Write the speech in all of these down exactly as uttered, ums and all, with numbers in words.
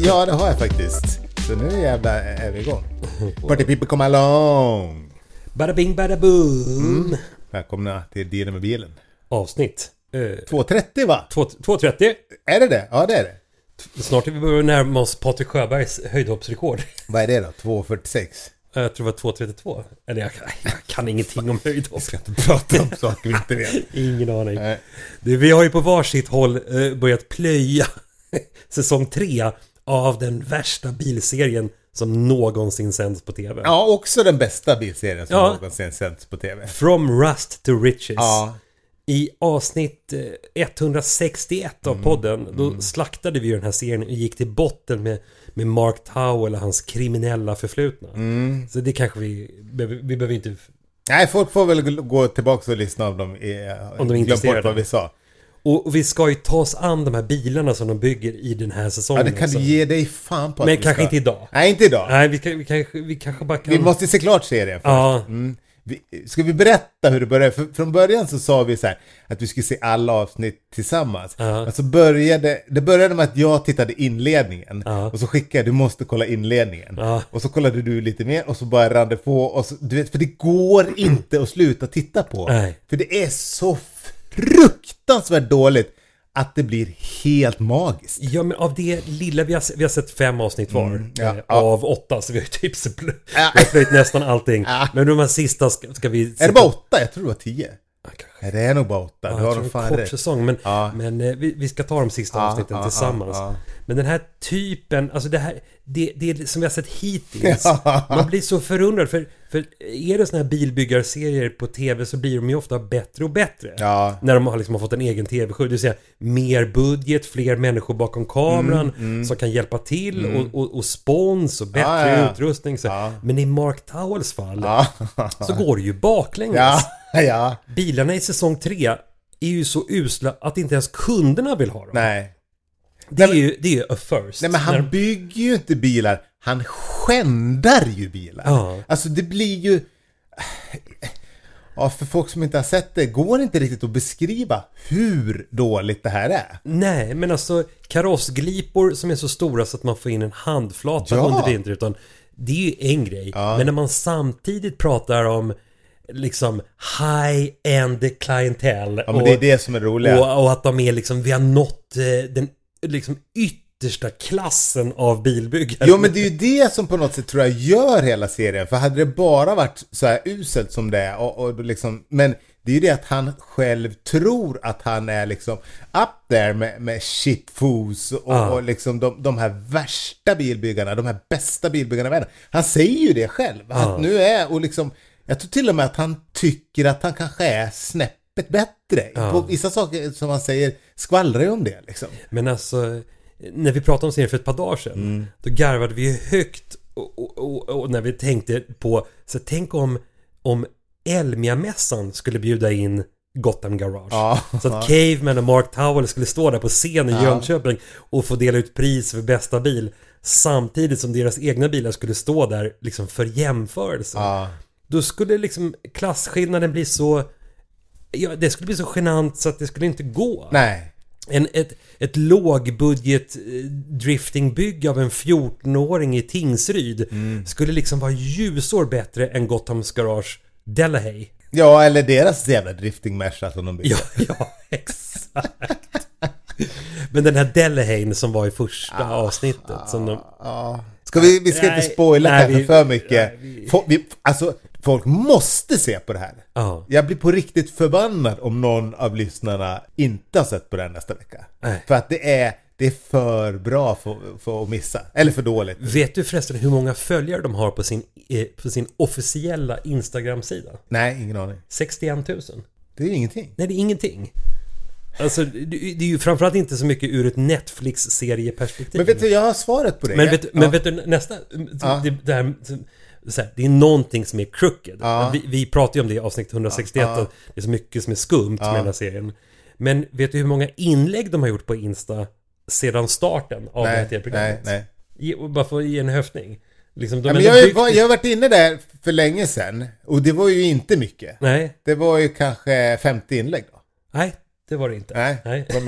Ja, det har jag faktiskt. Så nu jävla är vi igång. Party people come along. Bada bing, bada boom. Mm. Välkomna till Dealen med bilen. Avsnitt. Eh, två trettio va? två trettio. Är det det? Ja, det är det. Snart är vi börjar närma oss Patrik Sjöbergs höjdhoppsrekord. Vad är det då? två fyrtiosex? Jag tror det var två trettiotvå. Eller jag, jag kan ingenting om höjdhopp. Jag ska inte prata om saker vi inte vet. Ingen aning. Nej. Det, vi har ju på varsitt håll eh, börjat plöja säsong tre av den värsta bilserien som någonsin sänds på tv. Ja, också den bästa bilserien som Ja. någonsin sänds på tv. From Rust to Riches. Ja. I avsnitt eh, etthundrasextioett av podden då mm. slaktade vi den här serien och gick till botten med, med Mark Towell och hans kriminella förflutna. Mm. Så det kanske vi vi behöver inte. Nej, folk får väl gå tillbaka och lyssna om de är, Om de är glöm intresserade. bort vad vi sa. Och, och vi ska ju ta oss an de här bilarna som de bygger i den här säsongen. Ja, det kan också. du ge dig fan på att Men vi kanske ska. inte idag. Nej, inte idag. Nej, vi, kan, vi, kanske, vi kanske bara kan. Vi måste se klart serien först. Ja. Mm. Vi, ska vi berätta hur det började? För, från början så sa vi så här att vi skulle se alla avsnitt tillsammans. Ja. Men så började det började med att jag tittade inledningen. Ja. Och så skickade jag, du måste kolla inledningen. Ja. Och så kollade du lite mer och så bara rann det på. Och så, du vet, för det går inte att sluta titta på. Nej. För det är så fruktansvärt dåligt att det blir helt magiskt. Ja, men av det lilla, vi har, vi har sett fem avsnitt var Mm, ja, eh, ja. av åtta, så vi har ju typ så plö- Ja. vi har plöjt nästan allting. Ja. Men de här sista ska, ska vi... Är det bara åtta? Jag tror det var tio. Ja, kanske. Nej, det är nog bara åtta. Ja, du jag har tror nog en fan kort rätt. säsong, men, Ja. men eh, vi, vi ska ta de sista Ja, avsnitten ja, tillsammans. ja, ja. Men den här typen, alltså det här, det, det som vi har sett hittills, Ja. man blir så förundrad, för, för är det såna här bilbyggarserier på tv så blir de ju ofta bättre och bättre. Ja. När de har, liksom, har fått en egen tv-show, det vill säga mer budget, fler människor bakom kameran Mm, mm. som kan hjälpa till Mm. och, och, och spons och bättre Ja, ja, ja. utrustning. Så. Ja. Men i Mark Towells fall Ja. så går det ju baklänges. Ja, ja. Bilarna i säsong tre är ju så usla att inte ens kunderna vill ha dem. Nej. Det är, Nej, ju, det är ju a first. Nej, men han När- bygger ju inte bilar. Han skändar ju bilar. Ja. Alltså det blir ju... Ja, för folk som inte har sett det går inte riktigt att beskriva hur dåligt det här är. Nej, men alltså karossglipor som är så stora så att man får in en handflata Ja. under vintern. Det är ju en grej. Ja. Men när man samtidigt pratar om liksom high-end klientell. Ja, men det är det som är roliga. Och, och att de är liksom, vi har nått eh, den liksom yttersta klassen av bilbyggare. Jo, men det är ju det som på något sätt tror jag gör hela serien. För hade det bara varit så här uselt som det är och, och liksom, men det är ju det att han själv tror att han är liksom up there med, med shitfoos och, Ah. och liksom de, de här värsta bilbyggarna, de här bästa bilbyggarna i världen. Han säger ju det själv. Ah. Att nu är, och liksom, jag tror till och med att han tycker att han kanske är snäppet bättre. Ah. På vissa saker som han säger skvallrar ju om det liksom. Men alltså, när vi pratade om serien för ett par dagar sedan, Mm. då garvade vi ju högt och, och, och, och när vi tänkte på, så tänk om, om Elmia-mässan skulle bjuda in Gotham Garage. Ja. Så att Caveman och Mark Towell skulle stå där på scen i Ja. Jönköping och få dela ut pris för bästa bil, samtidigt som deras egna bilar skulle stå där liksom för jämförelse. Ja. Då skulle liksom klasskillnaden bli så, ja, det skulle bli så genant så att det skulle inte gå. Nej. En, ett, ett lågbudget eh, driftingbygg av en fjorton-åring i Tingsryd Mm. skulle liksom vara ljusår bättre än Gothams Garage Delahaye. Ja, eller deras jävla drifting-mesha som de bygger. Ja, ja, exakt. Men den här Delahaye som var i första avsnittet som de... Ja. Ska vi, vi ska Nej, inte spoila nej, kanske vi- för mycket. nej, vi- Folk, vi, alltså, folk måste se på det här. Ja. Jag blir på riktigt förbannad om någon av lyssnarna inte har sett på det här nästa vecka. Nej. För att det är, det är för bra för, för att missa. Eller för dåligt. Vet du förresten hur många följare de har på sin, eh, på sin officiella Instagram-sida? Nej, ingen aning. sextioen tusen. Det är ju ingenting. Nej, det är ingenting. Alltså, det det är ju framförallt inte så mycket ur ett Netflix-serieperspektiv. Men vet du, jag har svaret på det. Men Jag- vet, men ja. vet du, nästa... Ja. Det, det, här, så här, det är någonting som är crooked. Ja. Vi, vi pratade ju om det i avsnitt etthundrasextioett. Ja. Att det är så mycket som är skumt Ja. med den här serien. Men vet du hur många inlägg de har gjort på Insta sedan starten av det här Nej, nej, tv-programmet? nej. Ge, bara för att ge en höftning. Liksom, de Ja, har men ändå jag, har ju byggt- var- jag har varit inne där för länge sedan. Och det var ju inte mycket. Nej, Det var ju kanske femtio inlägg då. nej, det var det inte. Nej, Nej. det var mer.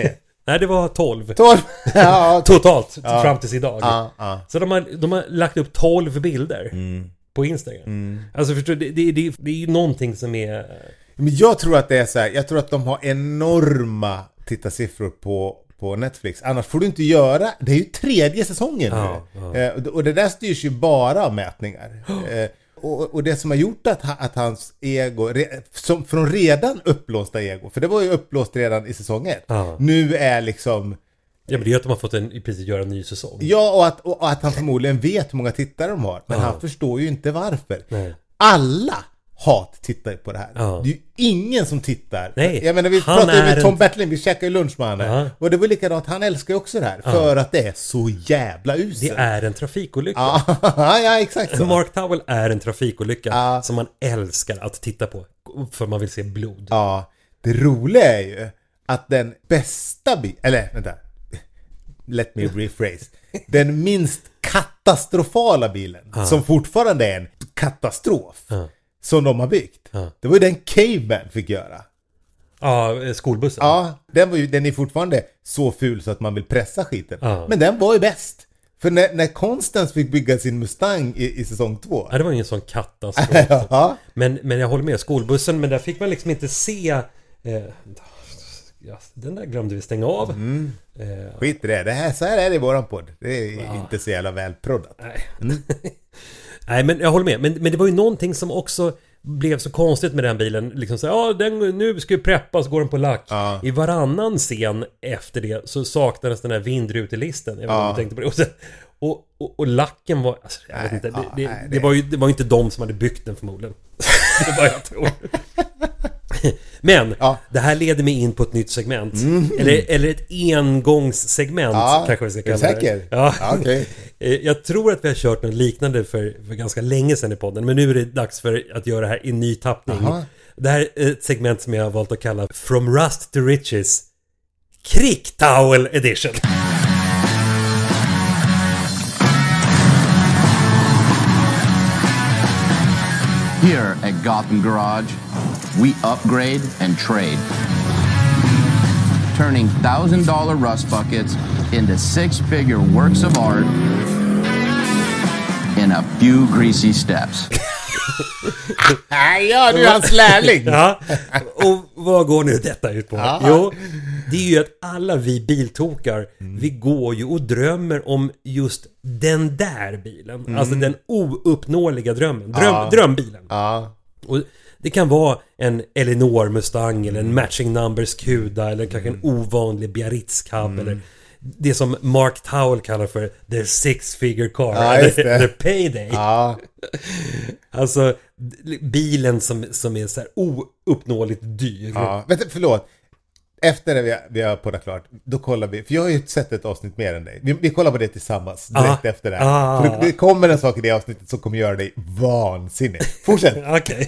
Nej, det var tolv. tolv? Ja, okay. Totalt, ja. fram tills idag. Ja, ja. Så de har, de har lagt upp tolv bilder mm. på Instagram. Mm. Alltså förstår du, det, det, det är ju någonting som är... Men jag tror att det är så här, jag tror att de har enorma tittarsiffror på, på Netflix. Annars får du inte göra, det är ju tredje säsongen ja, nu. Ja. Eh, och det där styrs ju bara av mätningar. Eh, och, och det som har gjort att, att hans ego, re, som från redan upplåsta ego, för det var ju upplåst redan i säsong ett, ja. nu är liksom... Ja, men det gör att de har fått en, i princip göra en ny säsong. Ja, och att, och att han förmodligen vet hur många tittare de har. Men ja. han förstår ju inte varför. Nej. Alla hat tittar på det här. Ja. Det är ju ingen som tittar. Nej, jag menar, vi han pratade ju med är Tom en... Bertlin, vi käkade ju lunch med honom. Ja. Och det var likadant, han älskar ju också det här. Ja. För att det är så jävla uselt. Det är en trafikolycka. Ja, ja exakt så. Mark Towell är en trafikolycka ja. som man älskar att titta på. För man vill se blod. Ja, det roliga är ju att den bästa bi- Eller, vänta. Let me rephrase. Den minst katastrofala bilen, ja. Som fortfarande är en katastrof, ja. Som de har byggt. Ja. Det var ju den Caveman fick göra. Ja, skolbussen. Ja, den, var ju, den är fortfarande så ful så att man vill pressa skiten. Ja. Men den var ju bäst. För när, när Constance fick bygga sin Mustang i, i säsong två. Ja, det var ingen sån katastrof. Ja. men, men jag håller med, skolbussen, men där fick man liksom inte se... Eh, ja, den där glömde vi stänga av. Mm. Eh, Skit i det. det här, så här är det i våran podd. Det är ja. Inte så jävla välproddat. Nej. Mm. Nej, men jag håller med. Men, men det var ju någonting som också blev så konstigt med den bilen. Liksom så ja, den, nu ska vi preppa, så går den på lack. Ja. I varannan scen efter det så saknades den här vindrutelisten. Jag vet ja. inte tänkte på det. Och, sen, och, och, och lacken var... Alltså, jag vet inte. Det, det, det, det, var ju, det var ju inte de som hade byggt den förmodligen. Det var jag tror. Men ja. Det här leder mig in på ett nytt segment. Mm. Eller, eller ett engångssegment, ja, kanske vi ska kalla det. Säker? Ja. Ja, okay. Jag tror att vi har kört något liknande för, för ganska länge sedan i podden. Men nu är det dags för att göra det här i ny tappning. Aha. Det här är ett segment som jag har valt att kalla From Rust to Riches Krigtowel Edition. Here at Gotham Garage, we upgrade and trade. Turning one thousand dollar rust buckets into six-figure works of art in a few greasy steps. Ja, du är hans lärling. Ja, och vad går nu detta ut på? Aha. Jo, det är ju att alla vi biltokar, mm. vi går ju och drömmer om just den där bilen. Mm. Alltså den ouppnåeliga drömmen. Dröm, ja. Drömbilen. Ja. Och det kan vara en Eleanor Mustang eller en Matching Numbers Cuda eller kanske en ovanlig Biarritz Cab mm. eller det som Mark Towell kallar för the six figure car, ja, eller the payday. Ja. Alltså bilen som, som är så här ouppnåeligt dyr. Ja, vänta, förlåt. Efter det vi har, vi har poddat klart, då kollar vi, för jag har ju sett ett avsnitt mer än dig. Vi, vi kollar på det tillsammans direkt ah, efter det här. Ah, för det, det kommer en sak i det avsnittet som kommer göra dig vansinnig. Fortsätt. Okej.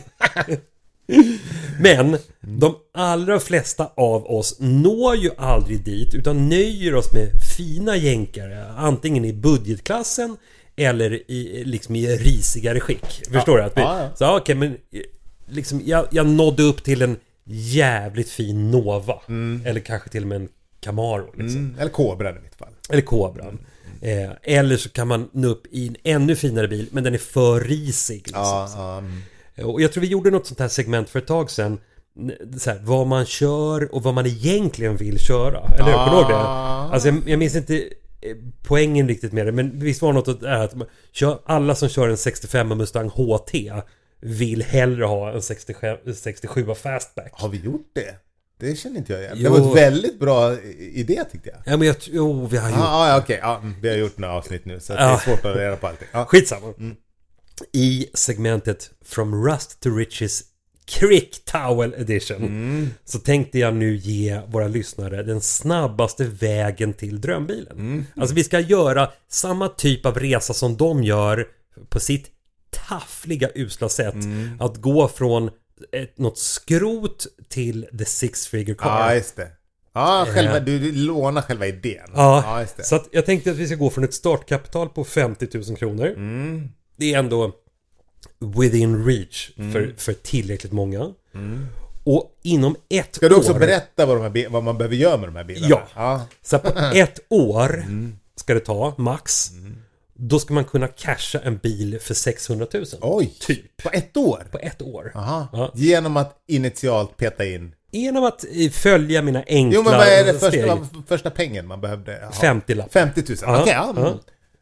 Men de allra flesta av oss når ju aldrig dit utan nöjer oss med fina jänkare, antingen i budgetklassen eller i, liksom i risigare skick. Förstår du? Att vi, ja, ja. Så okej, okay, men liksom, jag, jag nådde upp till en jävligt fin Nova. Mm. Eller kanske till och med en Camaro. Liksom. Mm. Eller Cobra i mitt fall. Eller Cobran. Mm. Eh, eller så kan man nå upp i en ännu finare bil, men den är för risig. Liksom. Ja, um. Och jag tror vi gjorde något sånt här segment för ett tag sedan. Så här, vad man kör och vad man egentligen vill köra. Eller hur? Kommer du ihåg det? Alltså jag, jag minns inte poängen riktigt med det, men visst var något att, att kör, alla som kör en sextiofem Mustang H T vill hellre ha en sextiosju, sextiosju Fastback. Har vi gjort det? Det känner inte jag igen. Det var en väldigt bra idé tyckte jag. Ja, men jag jo, vi har gjort. Ah, ja, okej. Ja, vi har gjort några avsnitt nu så ja. Det är svårt att reda på allting. Ja. Skitsamma. Mm. I segmentet From Rust to Riches Krigtowel Edition mm. så tänkte jag nu ge våra lyssnare den snabbaste vägen till drömbilen. Mm. Alltså vi ska göra samma typ av resa som de gör på sitt taffliga usla sätt. Mm. Att gå från ett, något skrot till the six figure car. Ja, just det. Ja, själva, du, du lånar själva idén. Ja, ja just det. Så att jag tänkte att vi ska gå från ett startkapital på femtio tusen kronor. Mm. Det är ändå within reach mm. för, för tillräckligt många. Mm. Och inom ett Ska du också år... berätta vad, de här bil- vad man behöver göra med de här bilarna? Ja. ja. Så på ett år ska det ta, max. Då ska man kunna casha en bil för sexhundratusen. Oj, Typ. på ett år? På ett år. Aha. Ja. Genom att initialt peta in. Genom att följa mina enkla Jo, men vad är det steg. första, vad, första pengen man behövde ha? femtio lapp. femtio tusen, Ja, okej. ja. ja.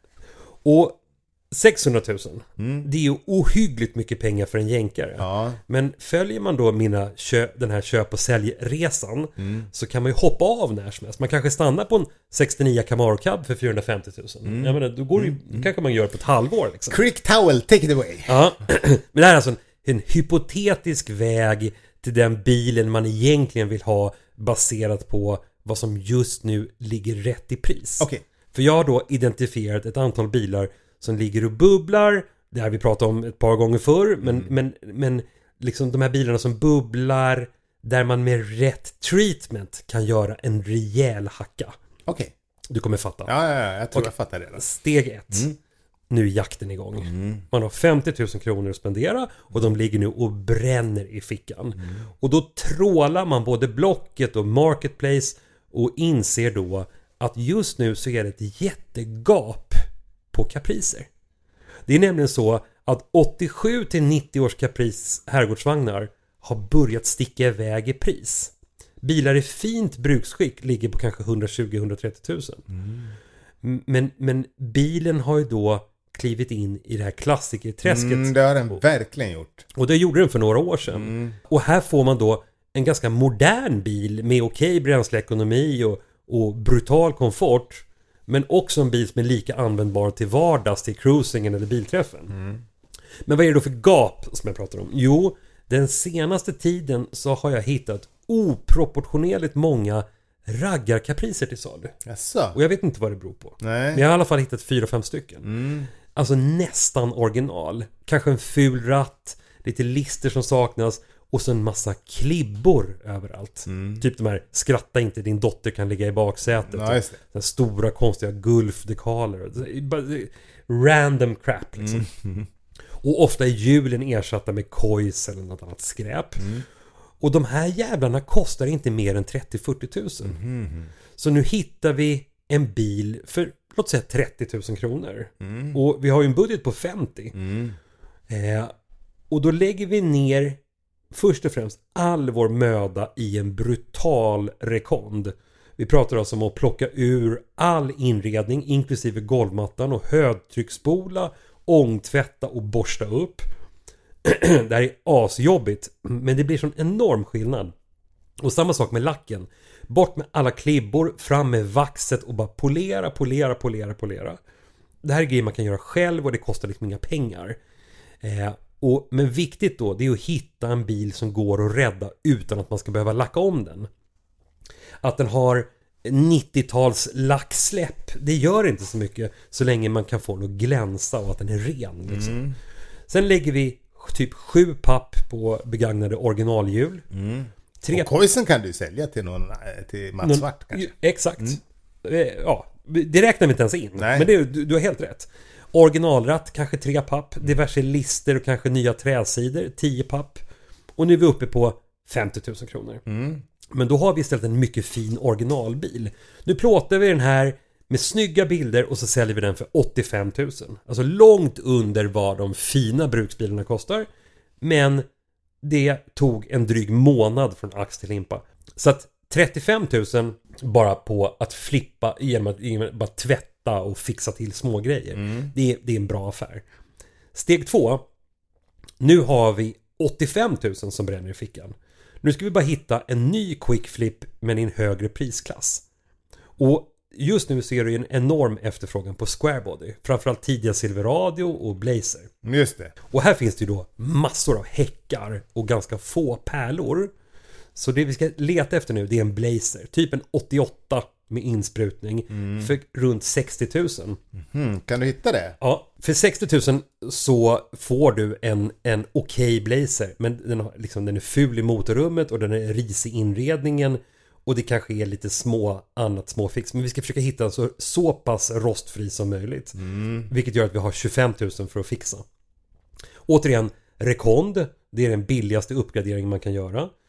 Och sexhundratusen, Mm. det är ju ohyggligt mycket pengar för en jänkare. Ja. Men följer man då mina kö- den här köp- och säljresan Mm. så kan man ju hoppa av när som helst. Man kanske stannar på en sextionio Camaro Cab för fyrahundrafemtio tusen. Mm. Jag menar, då går det ju, då kanske man gör på ett halvår liksom. Creek Towel, take it away. Ja, men det här är alltså en, en hypotetisk väg till den bilen man egentligen vill ha baserat på vad som just nu ligger rätt i pris. Okej. För jag har då identifierat ett antal bilar som ligger och bubblar. Det har vi pratat om ett par gånger förr. Men, Mm. men, men liksom de här bilarna som bubblar där man med rätt treatment kan göra en rejäl hacka. Okej. Du kommer fatta. Ja, ja, ja, jag tror Okej. jag fattar det. Steg ett. Nu är jakten igång. Man har femtio tusen kronor att spendera och de ligger nu och bränner i fickan. Och då trålar man både Blocket och Marketplace och inser då att just nu så är det ett jättegap på Capricer. Det är nämligen så att åttiosju till nittio års Caprice herrgårdsvagnar har börjat sticka iväg i pris. Bilar i fint bruksskick ligger på kanske hundratjugo till hundratrettio tusen. Mm. Men, men bilen har ju då klivit in i det här klassikerträsket. Mm, det har den verkligen gjort. Och det gjorde den för några år sedan. Mm. Och här får man då en ganska modern bil med okej bränsleekonomi och, och brutal komfort. Men också en bil som är lika användbar till vardags, till cruisingen eller bilträffen. Mm. Men vad är det då för gap som jag pratar om? Jo, den senaste tiden så har jag hittat oproportionerligt många raggarkapriser till salu. Jaså? Och jag vet inte vad det beror på. Nej. Men jag har i alla fall hittat fyra, fem stycken. Mm. Alltså nästan original. Kanske en ful ratt, lite lister som saknas och så en massa klibbor överallt. Mm. Typ de här, skratta inte, din dotter kan ligga i baksätet. Ja, just det. Den stora konstiga gulfdekaler. Random crap liksom. Mm. Och ofta är hjulen ersatta med kojs eller något annat skräp. Mm. Och de här jävlarna kostar inte mer än trettio till fyrtio tusen. Mm. Så nu hittar vi en bil för, låt säga trettio tusen kronor. Mm. Och vi har ju en budget på femtio. Mm. Eh, och då lägger vi ner först och främst all vår möda i en brutal rekond. Vi pratar alltså om att plocka ur all inredning inklusive golvmattan och högtryckspola, ångtvätta och borsta upp. Det här är asjobbigt, men det blir sån enorm skillnad. Och samma sak med lacken. Bort med alla klibbor, fram med vaxet och bara polera, polera, polera, polera. Det här är grejer man kan göra själv och det kostar liksom inga pengar. Eh, och, men viktigt då, det är att hitta en bil som går att rädda utan att man ska behöva lacka om den. Att den har nittio-tals lacksläpp, det gör inte så mycket så länge man kan få den att glänsa och att den är ren. Liksom. Mm. Sen lägger vi typ sju papp på begagnade originalhjul. Mm. Tre Och kojsen kan du sälja till någon, till Mats någon, Svart kanske. Exakt. Eh, Ja, det räknar vi inte ens in. Nej. Men det, du, du har helt rätt. Originalratt, kanske tre papp. Diverse lister och kanske nya träsidor, tio papp. Och nu är vi uppe på femtio tusen kronor. Mm. Men då har vi istället en mycket fin originalbil. Nu plåtar vi den här med snygga bilder och så säljer vi den för åttiofem tusen. Alltså långt under vad de fina bruksbilarna kostar. Men det tog en dryg månad från ax till limpa. Så att trettiofem tusen bara på att flippa genom att, genom att bara tvätta och fixa till små grejer. Mm. Det, är, det är en bra affär. Steg två. Nu har vi åttiofem tusen som bränner i fickan. Nu ska vi bara hitta en ny quick flip men i en högre prisklass. Och just nu ser du en enorm efterfrågan på Squarebody. Framförallt tidiga Silverado och Blazer. Just det. Och här finns det ju då massor av häckar och ganska få pärlor. Så det vi ska leta efter nu, det är en Blazer. Typ en åttioåtta med insprutning för runt sextio tusen. Mm. Kan du hitta det? Ja, för sextio tusen så får du en, en okej Blazer. Men den, har, liksom, den är ful i motorrummet och den är risig i inredningen. Och det kanske är lite små, annat småfix. Men vi ska försöka hitta en så, så pass rostfri som möjligt. Mm. Vilket gör att vi har tjugofem tusen för att fixa. Återigen, Rekond. Det är den billigaste uppgraderingen man kan göra.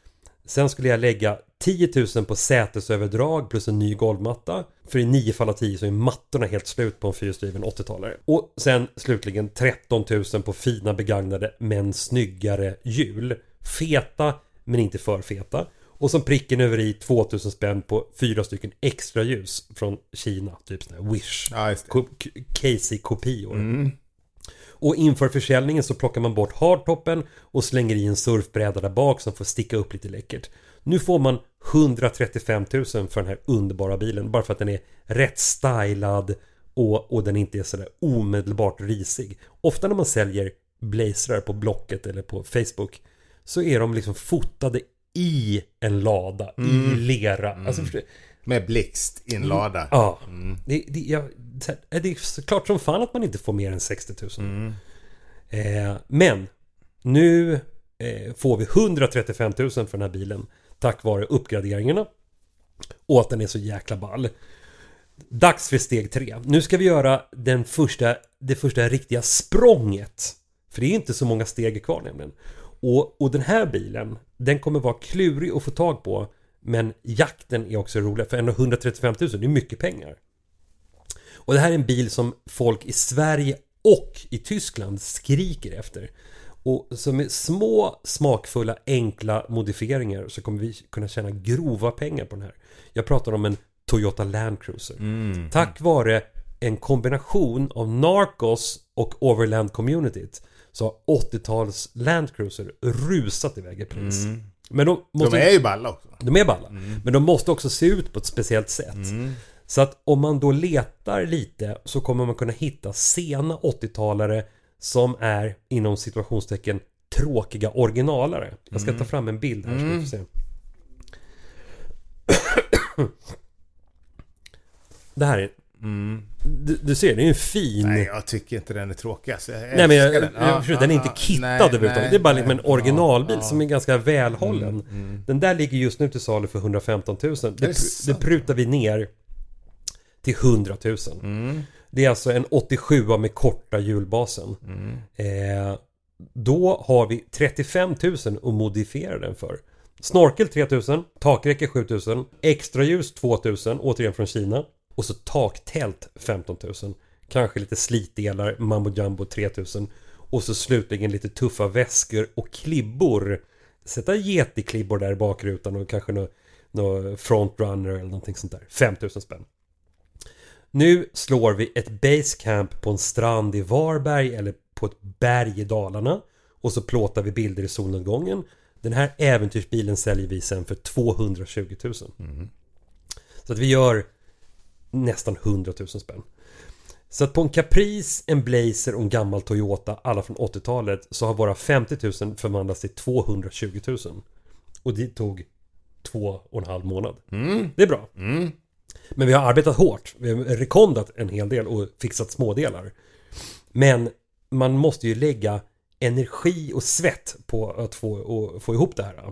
Sen skulle jag lägga tio tusen på sätesöverdrag plus en ny golvmatta. För i nio fall av tio så är mattorna helt slut på en fyrhjulsdriven åttiotalare. Och sen slutligen tretton tusen på fina begagnade men snyggare hjul. Feta men inte för feta. Och som pricken över i tvåtusen spänn på fyra stycken extra ljus från Kina. Typ sådana här Wish. Ja, just det. K- Casey-kopior. Mm. Och inför försäljningen så plockar man bort hardtoppen och slänger i en surfbräda där bak som får sticka upp lite läckert. Nu får man hundratrettiofem tusen för den här underbara bilen. Bara för att den är rätt stylad och, och den inte är sådär omedelbart risig. Ofta när man säljer blazrar på Blocket eller på Facebook så är de liksom fotade i en lada, mm. i lera. Mm. Alltså, med blixt i en lada. Mm. Ja, mm. det, det, ja, det är klart som fan att man inte får mer än sextio tusen. Mm. Eh, men nu eh, får vi hundratrettiofem tusen för den här bilen tack vare uppgraderingarna och att den är så jäkla ball. Dags för steg tre. Nu ska vi göra den första, det första riktiga språnget. För det är inte så många steg kvar nämligen. Och, och den här bilen, den kommer vara klurig att få tag på. Men jakten är också rolig. För ändå hundratrettiofem tusen, det är mycket pengar. Och det här är en bil som folk i Sverige och i Tyskland skriker efter. Och så med små, smakfulla, enkla modifieringar så kommer vi kunna tjäna grova pengar på den här. Jag pratar om en Toyota Land Cruiser. Mm. Tack vare en kombination av Narcos och Overland Communityt så har åttio-tals Land Cruiser rusat iväg i pris. Mm. Men de, måste, de är ju balla också. De är balla. Mm. Men de måste också se ut på ett speciellt sätt. Mm. Så att om man då letar lite så kommer man kunna hitta sena åttiotalare som är inom situationstecken tråkiga originalare. Jag ska mm. ta fram en bild här så vi får se. Det här är mm. du, du ser, det är ju en fin. Nej, jag tycker inte den är tråkig alltså. Jag nej, men jag, den. Jag, jag, jag, den är inte kittad överhuvudtaget. Det är bara liksom en originalbil ja, ja. som är ganska välhållen. Mm, mm. Den där ligger just nu till salu för hundrafemton tusen. Det, det, det prutar vi ner till hundra tusen. Mm. Det är alltså en åttiosju med korta hjulbasen. Mm. Eh, då har vi trettiofem tusen att modifiera den för. Snorkel tre tusen, takräcke sju tusen, extra ljus två tusen, återigen från Kina. Och så taktält femton tusen. Kanske lite slitdelar, mambo jumbo tre tusen. Och så slutligen lite tuffa väskor och klibbor. Sätta getiklibbor där i bakrutan och kanske någon nå frontrunner eller någonting sånt där. fem tusen spänn. Nu slår vi ett basecamp på en strand i Varberg eller på ett berg i Dalarna. Och så plåtar vi bilder i solnedgången. Den här äventyrsbilen säljer vi sen för tvåhundratjugo tusen. Mm. Så att vi gör nästan hundra tusen spänn. Så att på en Caprice, en Blazer och en gammal Toyota, alla från åttiotalet, så har våra femtio tusen förvandlats till tvåhundratjugo tusen. Och det tog två och en halv månad. Mm. Det är bra. Mm. Men vi har arbetat hårt. Vi har rekondat en hel del och fixat smådelar. Men man måste ju lägga energi och svett på att få, och få ihop det här.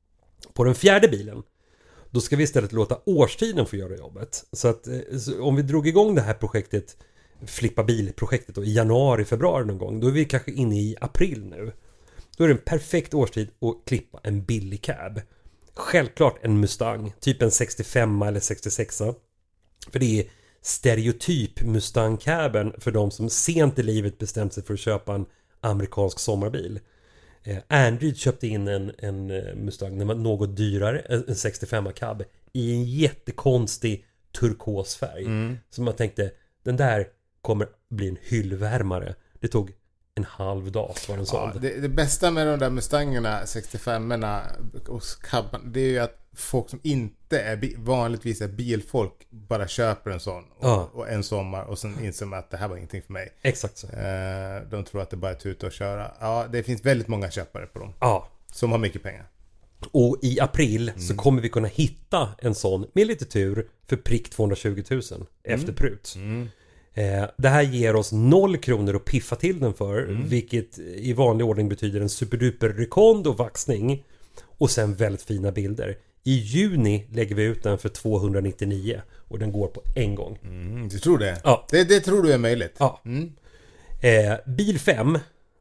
På den fjärde bilen, då ska vi istället låta årstiden få göra jobbet. Så att så om vi drog igång det här projektet, Flippa bil-projektet då, i januari, februari någon gång, då är vi kanske inne i april nu. Då är det en perfekt årstid att klippa en billig cab. Självklart en Mustang, typ en sextiofem eller sextiosex. För det är stereotyp Mustang-caben för de som sent i livet bestämt sig för att köpa en amerikansk sommarbil. Eh, Android köpte in en, en Mustang, den var något dyrare, en sextiofem cab i en jättekonstig turkosfärg. Mm. Så man tänkte, den där kommer bli en hyllvärmare. Det tog en halv dag så var den såld. Ja, det, det bästa med de där Mustangerna, sextiofem-erna och cabban, det är ju att folk som inte är bi- vanligtvis är bilfolk bara köper en sån och, ja. och en sommar och sen inser man att det här var ingenting för mig. Exakt så. Eh, de tror att det bara är tuta och köra. Ja, det finns väldigt många köpare på dem. Ja. Som har mycket pengar. Och i april mm. så kommer vi kunna hitta en sån med lite tur för prick tvåhundratjugo tusen mm. efter prut. Mm. Eh, det här ger oss noll kronor att piffa till den för, mm. vilket i vanlig ordning betyder en superduper rekond och vaxning och sen väldigt fina bilder. I juni lägger vi ut den för tvåhundranittionio och den går på en gång. Mm, du tror det? Ja. Det, det tror du är möjligt? Ja. Mm. Eh, bil fem,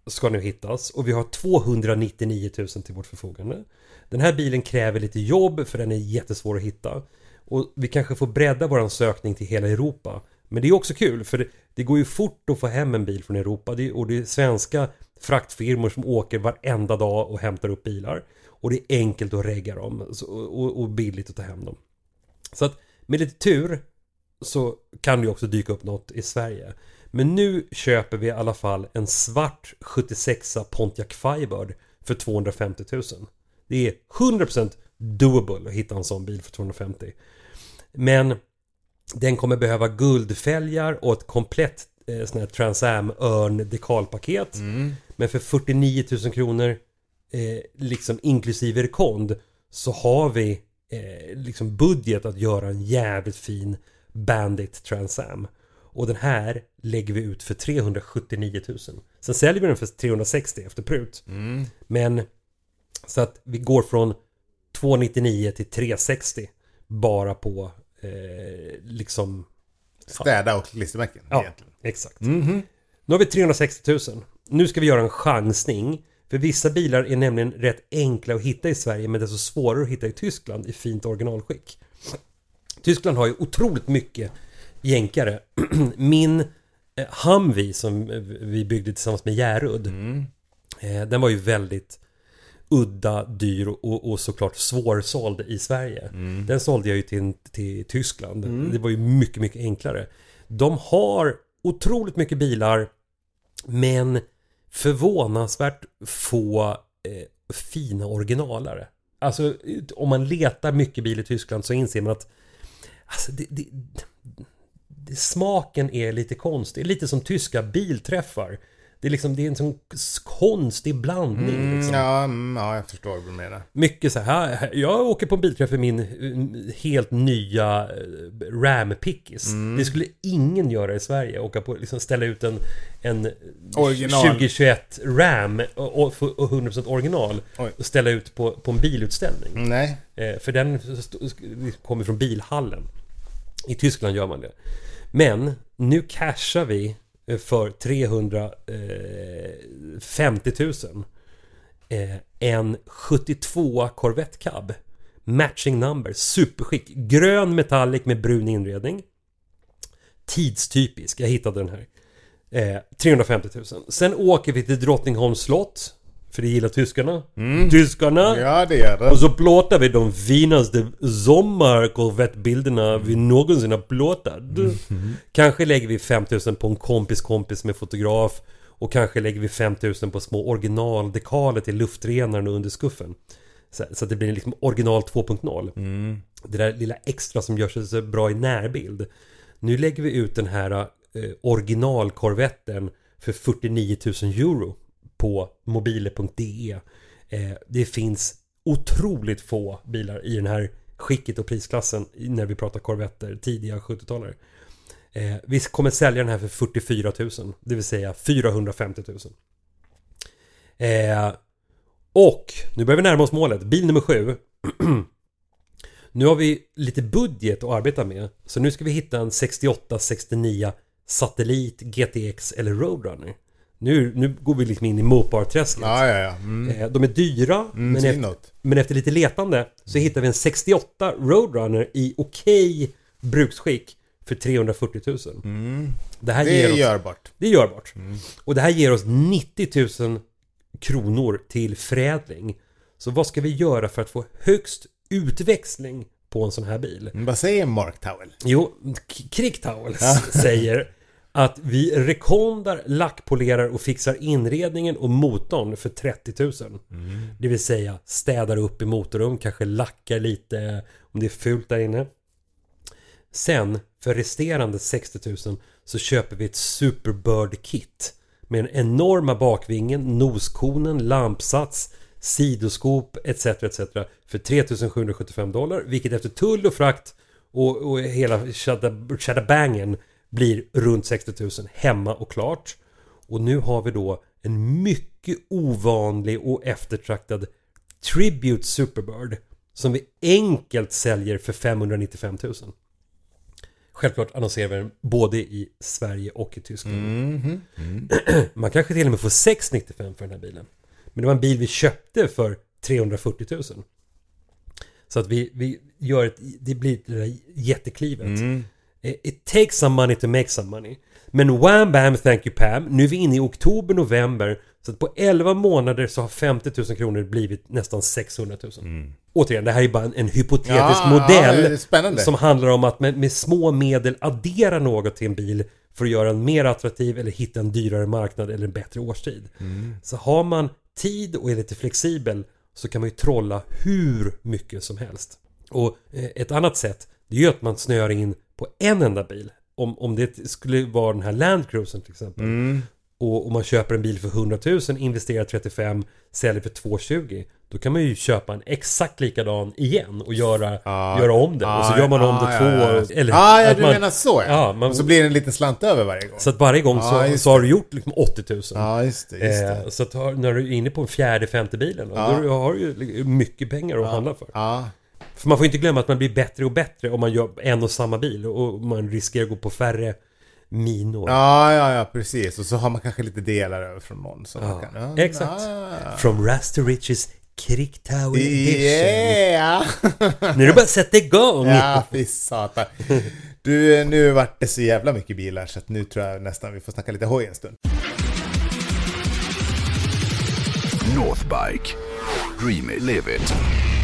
ska nu hittas och vi har tvåhundranittionio tusen till vårt förfogande. Den här bilen kräver lite jobb för den är jättesvår att hitta. Och vi kanske får bredda våran sökning till hela Europa. Men det är också kul för det, det går ju fort att få hem en bil från Europa. Det, och det är svenska fraktfirmor som åker varenda dag och hämtar upp bilar. Och det är enkelt att regga dem så, och, och billigt att ta hem dem. Så att med lite tur så kan det ju också dyka upp något i Sverige. Men nu köper vi i alla fall en svart sjuttiosex Pontiac Firebird för tvåhundrafemtio tusen. Det är hundra procent doable att hitta en sån bil för tvåhundrafemtio. Men den kommer behöva guldfälgar och ett komplett eh, sån här Trans Am Örn dekalpaket. Mm. Men för fyrtionio tusen kronor eh, liksom inklusive rekond så har vi eh, liksom budget att göra en jävligt fin Bandit Trans Am. Och den här lägger vi ut för trehundrasjuttionio tusen. Sen säljer vi den för trehundrasextio efter prut. Mm. Men så att vi går från tvåhundranittionio till trehundrasextio bara på eh, liksom städa ja. Och klistermärken. Ja, egentligen. Exakt. Mm-hmm. Nu har vi trehundrasextio tusen. Nu ska vi göra en chansning. För vissa bilar är nämligen rätt enkla att hitta i Sverige men det är så svårare att hitta i Tyskland i fint originalskick. Tyskland har ju otroligt mycket jänkare. Min eh, Humvee som vi byggde tillsammans med Järud mm. eh, den var ju väldigt udda, dyr och, och såklart svårsåld i Sverige. Mm. Den sålde jag ju till, till Tyskland. Mm. Det var ju mycket, mycket enklare. De har otroligt mycket bilar men förvånansvärt få eh, fina originalare. Alltså om man letar mycket bil i Tyskland så inser man att alltså, det, det, det, smaken är lite konstig. Lite som tyska bilträffar. Det är liksom det är en sån konstig blandning. Mm, liksom. ja, ja, jag förstår vad du menar. Mycket så här. Jag åker på en bilträff för min helt nya Ram Pickis. Mm. Det skulle ingen göra i Sverige. Åka på, liksom ställa ut en, en tjugohundratjugoett Ram och, och hundra procent original. Oj. Och ställa ut på, på en bilutställning. Nej. För den kommer från bilhallen. I Tyskland gör man det. Men nu cashar vi för trehundrafemtio tusen eh, en sjuttiotvå Corvette Cab matching number, superskick, grön metallic med brun inredning, tidstypisk, jag hittade den här eh, trehundrafemtio tusen. Sen åker vi till Drottningholms slott för det gillar tyskarna. Mm. Tyskarna. Ja, det gör det. Och så plåtar vi de finaste sommar-Corvette-bilderna vi någonsin har plåtat. Mm. Kanske lägger vi fem tusen på en kompis kompis med fotograf. Och kanske lägger vi fem tusen på små originaldekaler till luftrenaren under skuffen. Så, så att det blir liksom original två punkt noll. Mm. Det där lilla extra som gör sig så bra i närbild. Nu lägger vi ut den här eh, originalkorvetten för fyrtionio tusen euro på mobile punkt de. Eh, det finns otroligt få bilar i den här skicket och prisklassen när vi pratar korvetter, tidiga sjuttiotalare. Eh, vi kommer sälja den här för fyrtiofyra tusen, det vill säga fyrahundrafemtio tusen. Eh, och nu börjar vi närma oss målet. Bil nummer sju. Nu har vi lite budget att arbeta med. Så nu ska vi hitta en sextioåtta sextionio Satellit, G T X eller Roadrunner. Nu, nu går vi liksom in i Mopar-träsket. Ja, ja, ja. Mm. De är dyra, mm, men, efter, men efter lite letande så hittar vi en sextioåtta Roadrunner i okej bruksskick för trehundrafyrtio tusen. Mm. Det, här det ger är oss, görbart. Det är görbart. Mm. Och det här ger oss nittio tusen kronor till förädling. Så vad ska vi göra för att få högst utväxling på en sån här bil? Vad säger Mark Towell? Jo, Krik Towell säger att vi rekondar, lackpolerar och fixar inredningen och motorn för trettio tusen. Mm. Det vill säga städar upp i motorrum, kanske lackar lite om det är fult där inne. Sen för resterande sextio tusen så köper vi ett Superbird-kit med den enorma bakvingen, noskonen, lampsats, sidoskop etc etc för tre tusen sjuhundrasjuttiofem dollar, vilket efter tull och frakt och, och hela shadabangen blir runt sextio tusen hemma och klart. Och nu har vi då en mycket ovanlig och eftertraktad Tribute Superbird som vi enkelt säljer för femhundranittiofem tusen. Självklart annonserar vi den både i Sverige och i Tyskland. Mm, mm. Man kanske till och med får sex nittiofem för den här bilen. Men det var en bil vi köpte för trehundrafyrtio tusen. Så att vi, vi gör ett, det blir det där jätteklivet. Mm. It takes some money to make some money. Men wham bam, thank you Pam. Nu är vi inne i oktober, november. Så att på elva månader så har femtio tusen kronor blivit nästan sexhundra tusen. Mm. Återigen, det här är bara en, en hypotetisk ja, modell ja, som handlar om att med, med små medel addera något till en bil för att göra den mer attraktiv eller hitta en dyrare marknad eller en bättre årstid. Mm. Så har man tid och är lite flexibel så kan man ju trolla hur mycket som helst. Och eh, ett annat sätt, det är ju att man snöar in på en enda bil. Om, om det skulle vara den här Land Cruisen till exempel. Mm. Och om man köper en bil för hundra tusen, investerar trettiofem, säljer för tvåhundratjugo. Då kan man ju köpa en exakt likadan igen och göra, ah, göra om det. Ah, och så gör man om ah, det ja, två... Ja, eller, ah, ja att du man, menar så ja. ja man, och så blir det en liten slant över varje gång. Så att varje gång ah, så, så har du gjort liksom åttio tusen. Ja, ah, just det. Just det. Eh, så att har, när du är inne på en fjärde, femte bilen, ah. då har du ju mycket pengar att ah. handla för. Ah. För man får inte glömma att man blir bättre och bättre om man gör en och samma bil. Och man riskerar att gå på färre minor. Ja, ja, ja, precis. Och så har man kanske lite delar över från någon. Så ja, man kan, ja, exakt. Ah. From Rust to Riches Krigtower Edition. Yeah. Nu är det bara att sätta igång. Ja, fy satan. Du, nu vart det så jävla mycket bilar så att nu tror jag nästan vi får snacka lite hoj en stund. Northbike. Dream it, live it.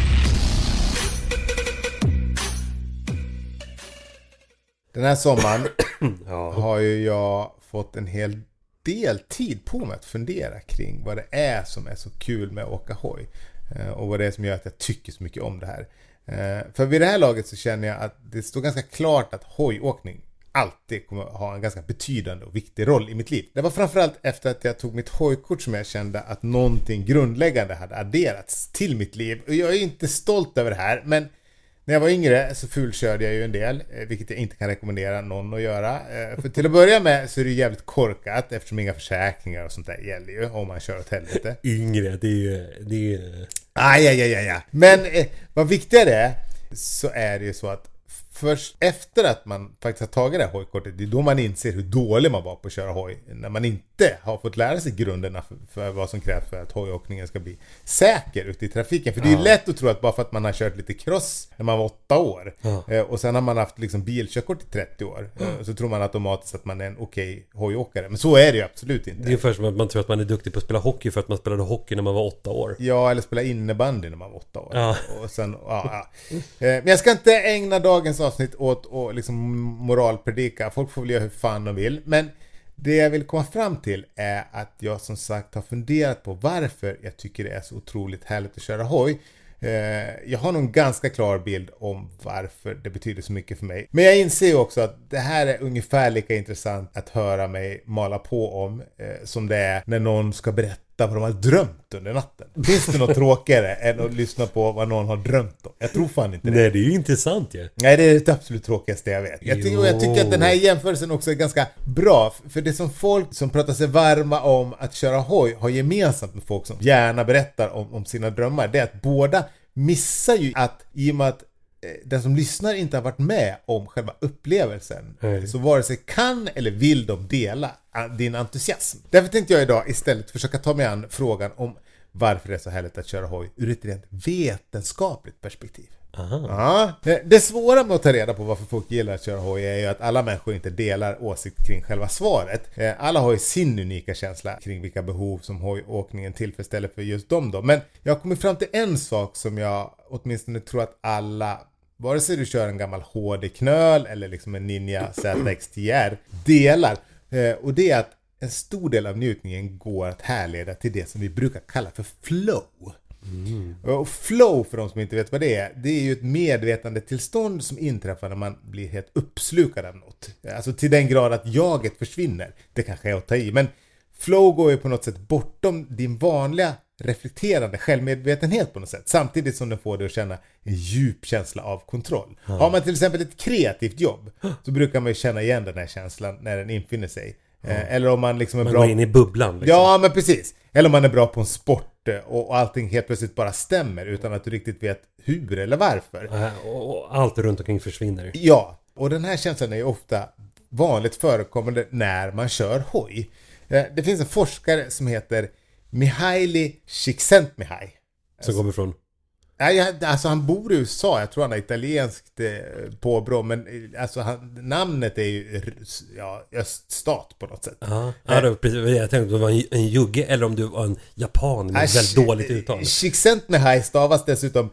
Den här sommaren ja. har ju jag fått en hel del tid på mig att fundera kring vad det är som är så kul med att åka hoj. Och vad det är som gör att jag tycker så mycket om det här. För vid det här laget så känner jag att det står ganska klart att hojåkning alltid kommer att ha en ganska betydande och viktig roll i mitt liv. Det var framförallt efter att jag tog mitt hojkort som jag kände att någonting grundläggande hade adderats till mitt liv. Och jag är inte stolt över det här, men när jag var yngre så fulkörde jag ju en del, vilket jag inte kan rekommendera någon att göra. För till att börja med så är det jävligt korkat eftersom inga försäkringar och sånt där gäller ju om man kör åt helvete. Yngre, det är ju... Det är ju... Aj, aj, aj, aj. Men eh, vad viktigare är så är det ju så att först efter att man faktiskt har tagit det här hojkortet, det är då man inser hur dålig man var på att köra hoj. När man inte har fått lära sig grunderna för, för vad som krävs för att hojåkningen ska bli säker ute i trafiken. För det är ju lätt att tro att bara för att man har kört lite cross när man var åtta år ja. eh, och sen har man haft liksom bilkörkort i trettio år eh, så tror man automatiskt att man är en okej hojåkare. Men så är det ju absolut inte. Det är ungefär som att man tror att man är duktig på att spela hockey för att man spelade hockey när man var åtta år. Ja, eller spela innebandy när man var åtta år. Ja. Och sen, ja, ja. Eh, men jag ska inte ägna dagens avsnitt åt och liksom moralpredika. Folk får väl göra hur fan de vill. Men det jag vill komma fram till är att jag som sagt har funderat på varför jag tycker det är så otroligt härligt att köra hoj. Jag har nog en ganska klar bild om varför det betyder så mycket för mig. Men jag inser också att det här är ungefär lika intressant att höra mig mala på om som det är när någon ska berätta vad de har drömt under natten. Finns det något tråkigare än att lyssna på vad någon har drömt om? Jag tror fan inte det. Nej, det är ju intressant ju. Ja. Nej, det är det absolut tråkigaste jag vet. Jag, ty- och jag tycker att den här jämförelsen också är ganska bra. För det som folk som pratar sig varma om att köra hoj har gemensamt med folk som gärna berättar om, om sina drömmar, det är att båda missar ju att i och med att den som lyssnar inte har varit med om själva upplevelsen mm. så vare sig kan eller vill de dela din entusiasm. Därför tänkte jag idag istället försöka ta mig an frågan om varför det är så härligt att köra hoj ur ett rent vetenskapligt perspektiv. Ja, det svåra med att ta reda på varför folk gillar att köra hoj är ju att alla människor inte delar åsikt kring själva svaret. Alla har ju sin unika känsla kring vilka behov som hojåkningen tillfredsställer för just dem då. Men jag har kommit fram till en sak som jag åtminstone tror att alla, vare sig du kör en gammal H D-knöl eller liksom en Ninja Z X T R, delar. Och det är att en stor del av njutningen går att härleda till det som vi brukar kalla för flow. Mm. Och flow, för de som inte vet vad det är, det är ju ett medvetande tillstånd som inträffar när man blir helt uppslukad av något. Alltså till den grad att jaget försvinner. Det kanske är att ta i, men flow går ju på något sätt bortom din vanliga reflekterande självmedvetenhet på något sätt, samtidigt som den får dig att känna en djup känsla av kontroll. Mm. Har man till exempel ett kreativt jobb så brukar man ju känna igen den här känslan när den infinner sig. Mm. Eller om man liksom är man bra... går in i bubblan liksom. Ja, men precis. Eller om man är bra på en sport och allting helt plötsligt bara stämmer utan att du riktigt vet hur eller varför. Och allt runt omkring försvinner. Ja, Och den här känslan är ju ofta vanligt förekommande när man kör hoj. Det finns en forskare som heter Mihaly Csikszentmihalyi. Som kommer från? Nej, alltså han bor i U S A. Jag tror han har italienskt eh, påbrå. Men alltså han, namnet är ju ja, öststat på något sätt. Ja, ja då, precis. Jag tänkte om du var en, en jugge eller om du var en japan med äh, väldigt dåligt uttal. Csikszentmihalyi stavas dessutom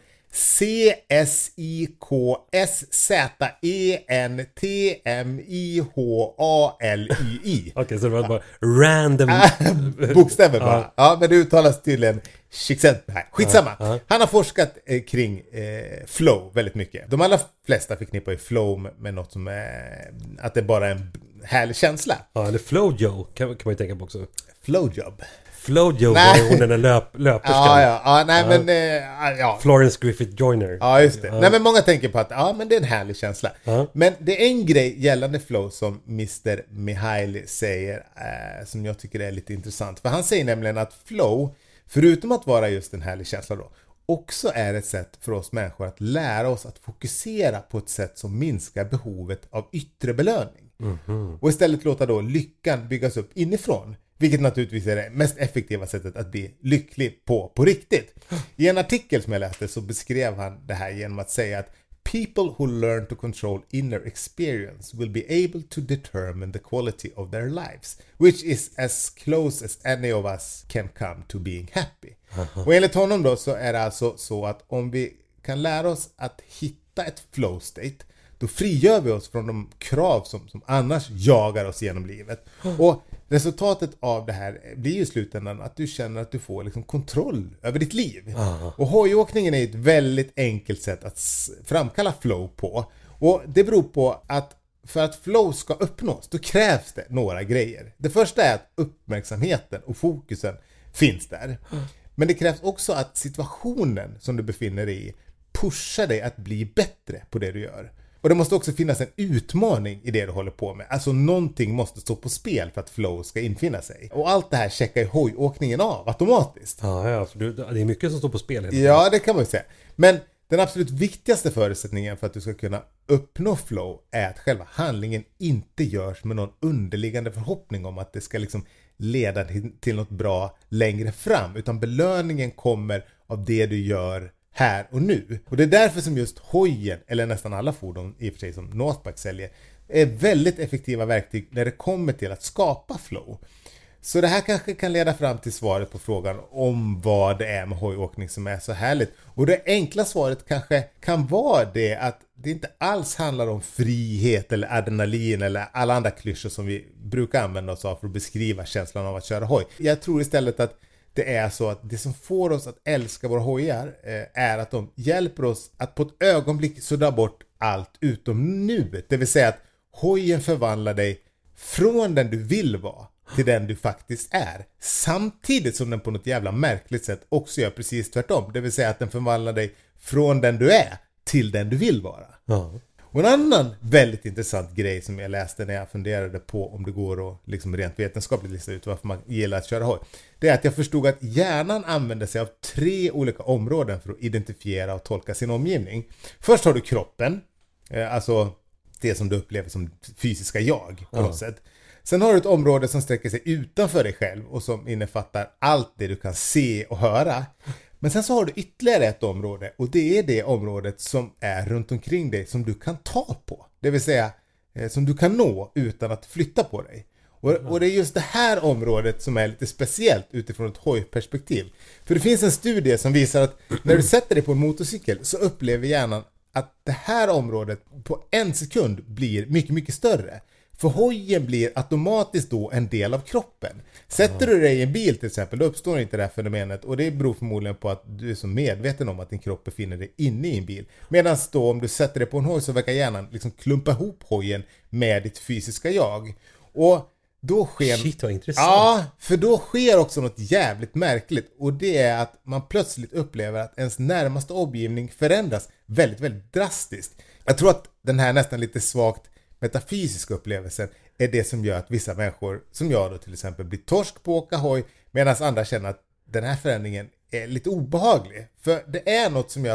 C S I K S Z E N T M I H A L Y I. Okej, okay, så det var bara random bokstäver bara. Ja. ja, men det uttalas tydligen Csikszentmihalyi. Skitsamma. Ja, ja. Han har forskat eh, kring eh, flow väldigt mycket. De allra flesta förknippar ju flow med, med något som är att det bara är en härlig känsla. Ja, eller flowjo kan, kan man ju tänka på också. Flowjob. Flowjo var hon den där löp, löperskan. Ja, ja, ja, nej ja. men eh, ja. Florence Griffith Joyner. Ja, just det. Ja. Nej, men många tänker på att ja, men det är en härlig känsla. Ja. Men det är en grej gällande flow som mister Mihaly säger eh, som jag tycker är lite intressant. För han säger nämligen att flow, förutom att vara just en härlig känsla då, också är ett sätt för oss människor att lära oss att fokusera på ett sätt som minskar behovet av yttre belöning. Mm-hmm. Och istället låta då lyckan byggas upp inifrån. Vilket naturligtvis är det mest effektiva sättet att bli lycklig på på riktigt. I en artikel som jag läste så beskrev han det här genom att säga att people who learn to control inner experience will be able to determine the quality of their lives, which is as close as any of us can come to being happy. Uh-huh. Och enligt honom då så är det alltså så att om vi kan lära oss att hitta ett flow state, då frigör vi oss från de krav som, som annars jagar oss genom livet. Och resultatet av det här blir ju i slutändan att du känner att du får liksom kontroll över ditt liv. Aha. Och hojåkningen är ett väldigt enkelt sätt att framkalla flow på. Och det beror på att för att flow ska uppnås, då krävs det några grejer. Det första är att uppmärksamheten och fokusen finns där. Men det krävs också att situationen som du befinner dig i pushar dig att bli bättre på det du gör. Och det måste också finnas en utmaning i det du håller på med. Alltså någonting måste stå på spel för att flow ska infinna sig. Och allt det här checkar ju hojåkningen av automatiskt. Ja, ja, för det är mycket som står på spel. Ja, det kan man ju säga. Men den absolut viktigaste förutsättningen för att du ska kunna uppnå flow är att själva handlingen inte görs med någon underliggande förhoppning om att det ska liksom leda till något bra längre fram. Utan belöningen kommer av det du gör här och nu. Och det är därför som just hojen, eller nästan alla fordon i och för sig som Northbike säljer, är väldigt effektiva verktyg när det kommer till att skapa flow. Så det här kanske kan leda fram till svaret på frågan om vad det är med hojåkning som är så härligt. Och det enkla svaret kanske kan vara det att det inte alls handlar om frihet eller adrenalin eller alla andra klyschor som vi brukar använda oss av för att beskriva känslan av att köra hoj. Jag tror istället att det är så att det som får oss att älska våra hojar eh, är att de hjälper oss att på ett ögonblick sudda bort allt utom nuet. Det vill säga att hojen förvandlar dig från den du vill vara till den du faktiskt är. Samtidigt som den på något jävla märkligt sätt också gör precis tvärtom. Det vill säga att den förvandlar dig från den du är till den du vill vara. Ja. Och en annan väldigt intressant grej som jag läste när jag funderade på om det går att liksom rent vetenskapligt lista ut varför man gillar att köra hoj, det är att jag förstod att hjärnan använder sig av tre olika områden för att identifiera och tolka sin omgivning. Först har du kroppen, alltså det som du upplever som fysiska jag på något sätt. Sen har du ett område som sträcker sig utanför dig själv och som innefattar allt det du kan se och höra. Men sen så har du ytterligare ett område och det är det området som är runt omkring dig som du kan ta på. Det vill säga eh, som du kan nå utan att flytta på dig. Och, och det är just det här området som är lite speciellt utifrån ett hojperspektiv. För det finns en studie som visar att när du sätter dig på en motorcykel så upplever hjärnan att det här området på en sekund blir mycket, mycket större. För hojen blir automatiskt då en del av kroppen. Sätter du dig i en bil till exempel, då uppstår inte det här fenomenet. Och det beror förmodligen på att du är så medveten om att din kropp befinner dig inne i en bil. Medan då om du sätter dig på en hoj så verkar hjärnan liksom klumpa ihop hojen med ditt fysiska jag. Och då sker... Shit, vad intressant. Ja, för då sker också något jävligt märkligt. Och det är att man plötsligt upplever att ens närmaste omgivning förändras väldigt, väldigt drastiskt. Jag tror att den här nästan lite svagt metafysiska upplevelsen är det som gör att vissa människor, som jag då till exempel, blir torsk på åka hoj, medan andra känner att den här förändringen är lite obehaglig. För det är något som gör att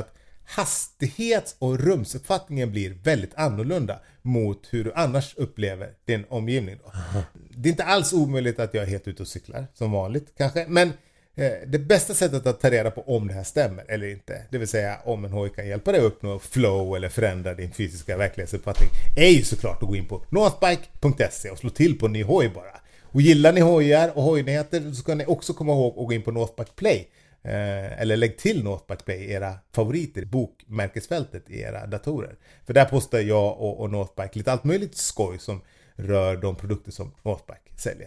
hastighets- och rumsuppfattningen blir väldigt annorlunda mot hur du annars upplever din omgivning då. Det är inte alls omöjligt att jag är helt ute och cyklar som vanligt kanske, men eh, det bästa sättet att ta reda på om det här stämmer eller inte, det vill säga om en hoj kan hjälpa dig upp uppnå flow eller förändra din fysiska verklighetsuppfattning, är ju såklart att gå in på northbike punkt se och slå till på en ny hoj bara. Och gillar ni hojar och hojnyheter så ska ni också komma ihåg att gå in på Northbike Play. Eh, eller lägg till Northbike Play era favoriter, bokmärkesfältet i era datorer. För där postar jag och, och Northbike lite allt möjligt skoj som rör de produkter som Northbike säljer.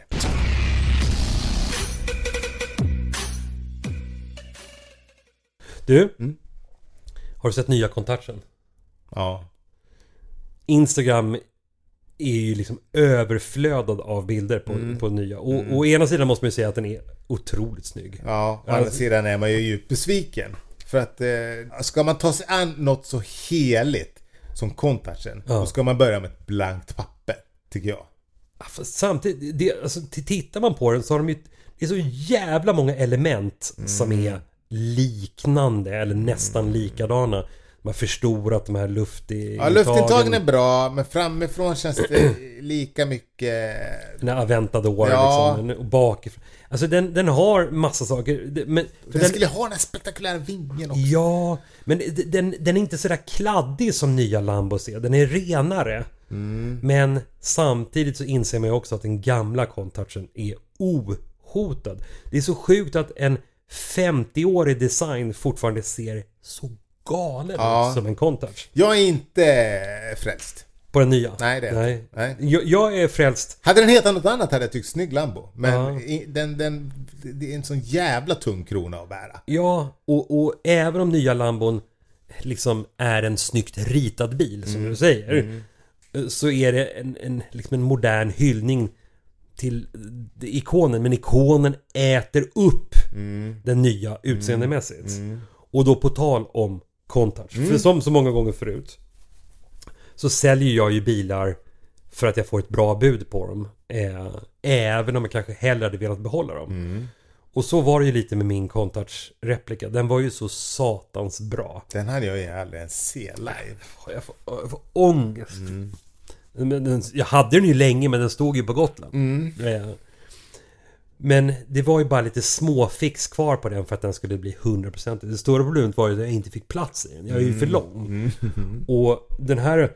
Du, mm. har du sett nya Contouchen? Ja. Instagram är ju liksom överflödad av bilder på, mm. på nya. Och mm. å ena sidan måste man ju säga att den är otroligt snygg. Ja, å andra sidan är man ju djupt besviken. För att eh, ska man ta sig an något så heligt som Contouchen, ja. Då ska man börja med ett blankt papper, tycker jag. Ja, samtidigt, det, alltså, tittar man på den så har de ju, det är så jävla många element mm. som är liknande eller nästan mm. likadana. Man förstår att de här luftintagen... Ja, luftintagen är bra, men framifrån känns det lika mycket... Den här Aventador, ja. liksom, och bakifrån. Alltså den, den har massa saker. Men, den, den skulle ha den här spektakulära vingen också. Ja, men den, den är inte så där kladdig som nya Lambos är. Den är renare. Mm. Men samtidigt så inser man ju också att den gamla Contouchen är ohotad. Det är så sjukt att en femtio-årig design fortfarande ser så galen ja. Som en Contouch. Jag är inte frälst på den nya. Nej, det är Nej. Nej. Jag, jag är frälst. Hade den hetat något annat hade jag tyckt snygg Lambo. Men ja. den, den, det är en sån jävla tung krona att bära. Ja, och, och även om nya Lambon liksom är en snyggt ritad bil som mm. du säger, mm. så är det en, en, liksom en modern hyllning till ikonen. Men ikonen äter upp mm. den nya utseendemässigt. Mm. Och då på tal om Contouch. Mm. För som så många gånger förut så säljer jag ju bilar för att jag får ett bra bud på dem. Eh, även om jag kanske hellre hade velat behålla dem. Mm. Och så var det ju lite med min Contouch-replika. Den var ju så satans bra. Den hade jag ju aldrig ens se live. Jag får, jag får ångest. Mm. Men den, jag hade den ju länge, men den stod ju på Gotland. Mm. Eh, Men det var ju bara lite små fix kvar på den för att den skulle bli hundra procent. Det stora problemet var ju att jag inte fick plats i den. Jag är ju för lång. Mm. Mm. Och den här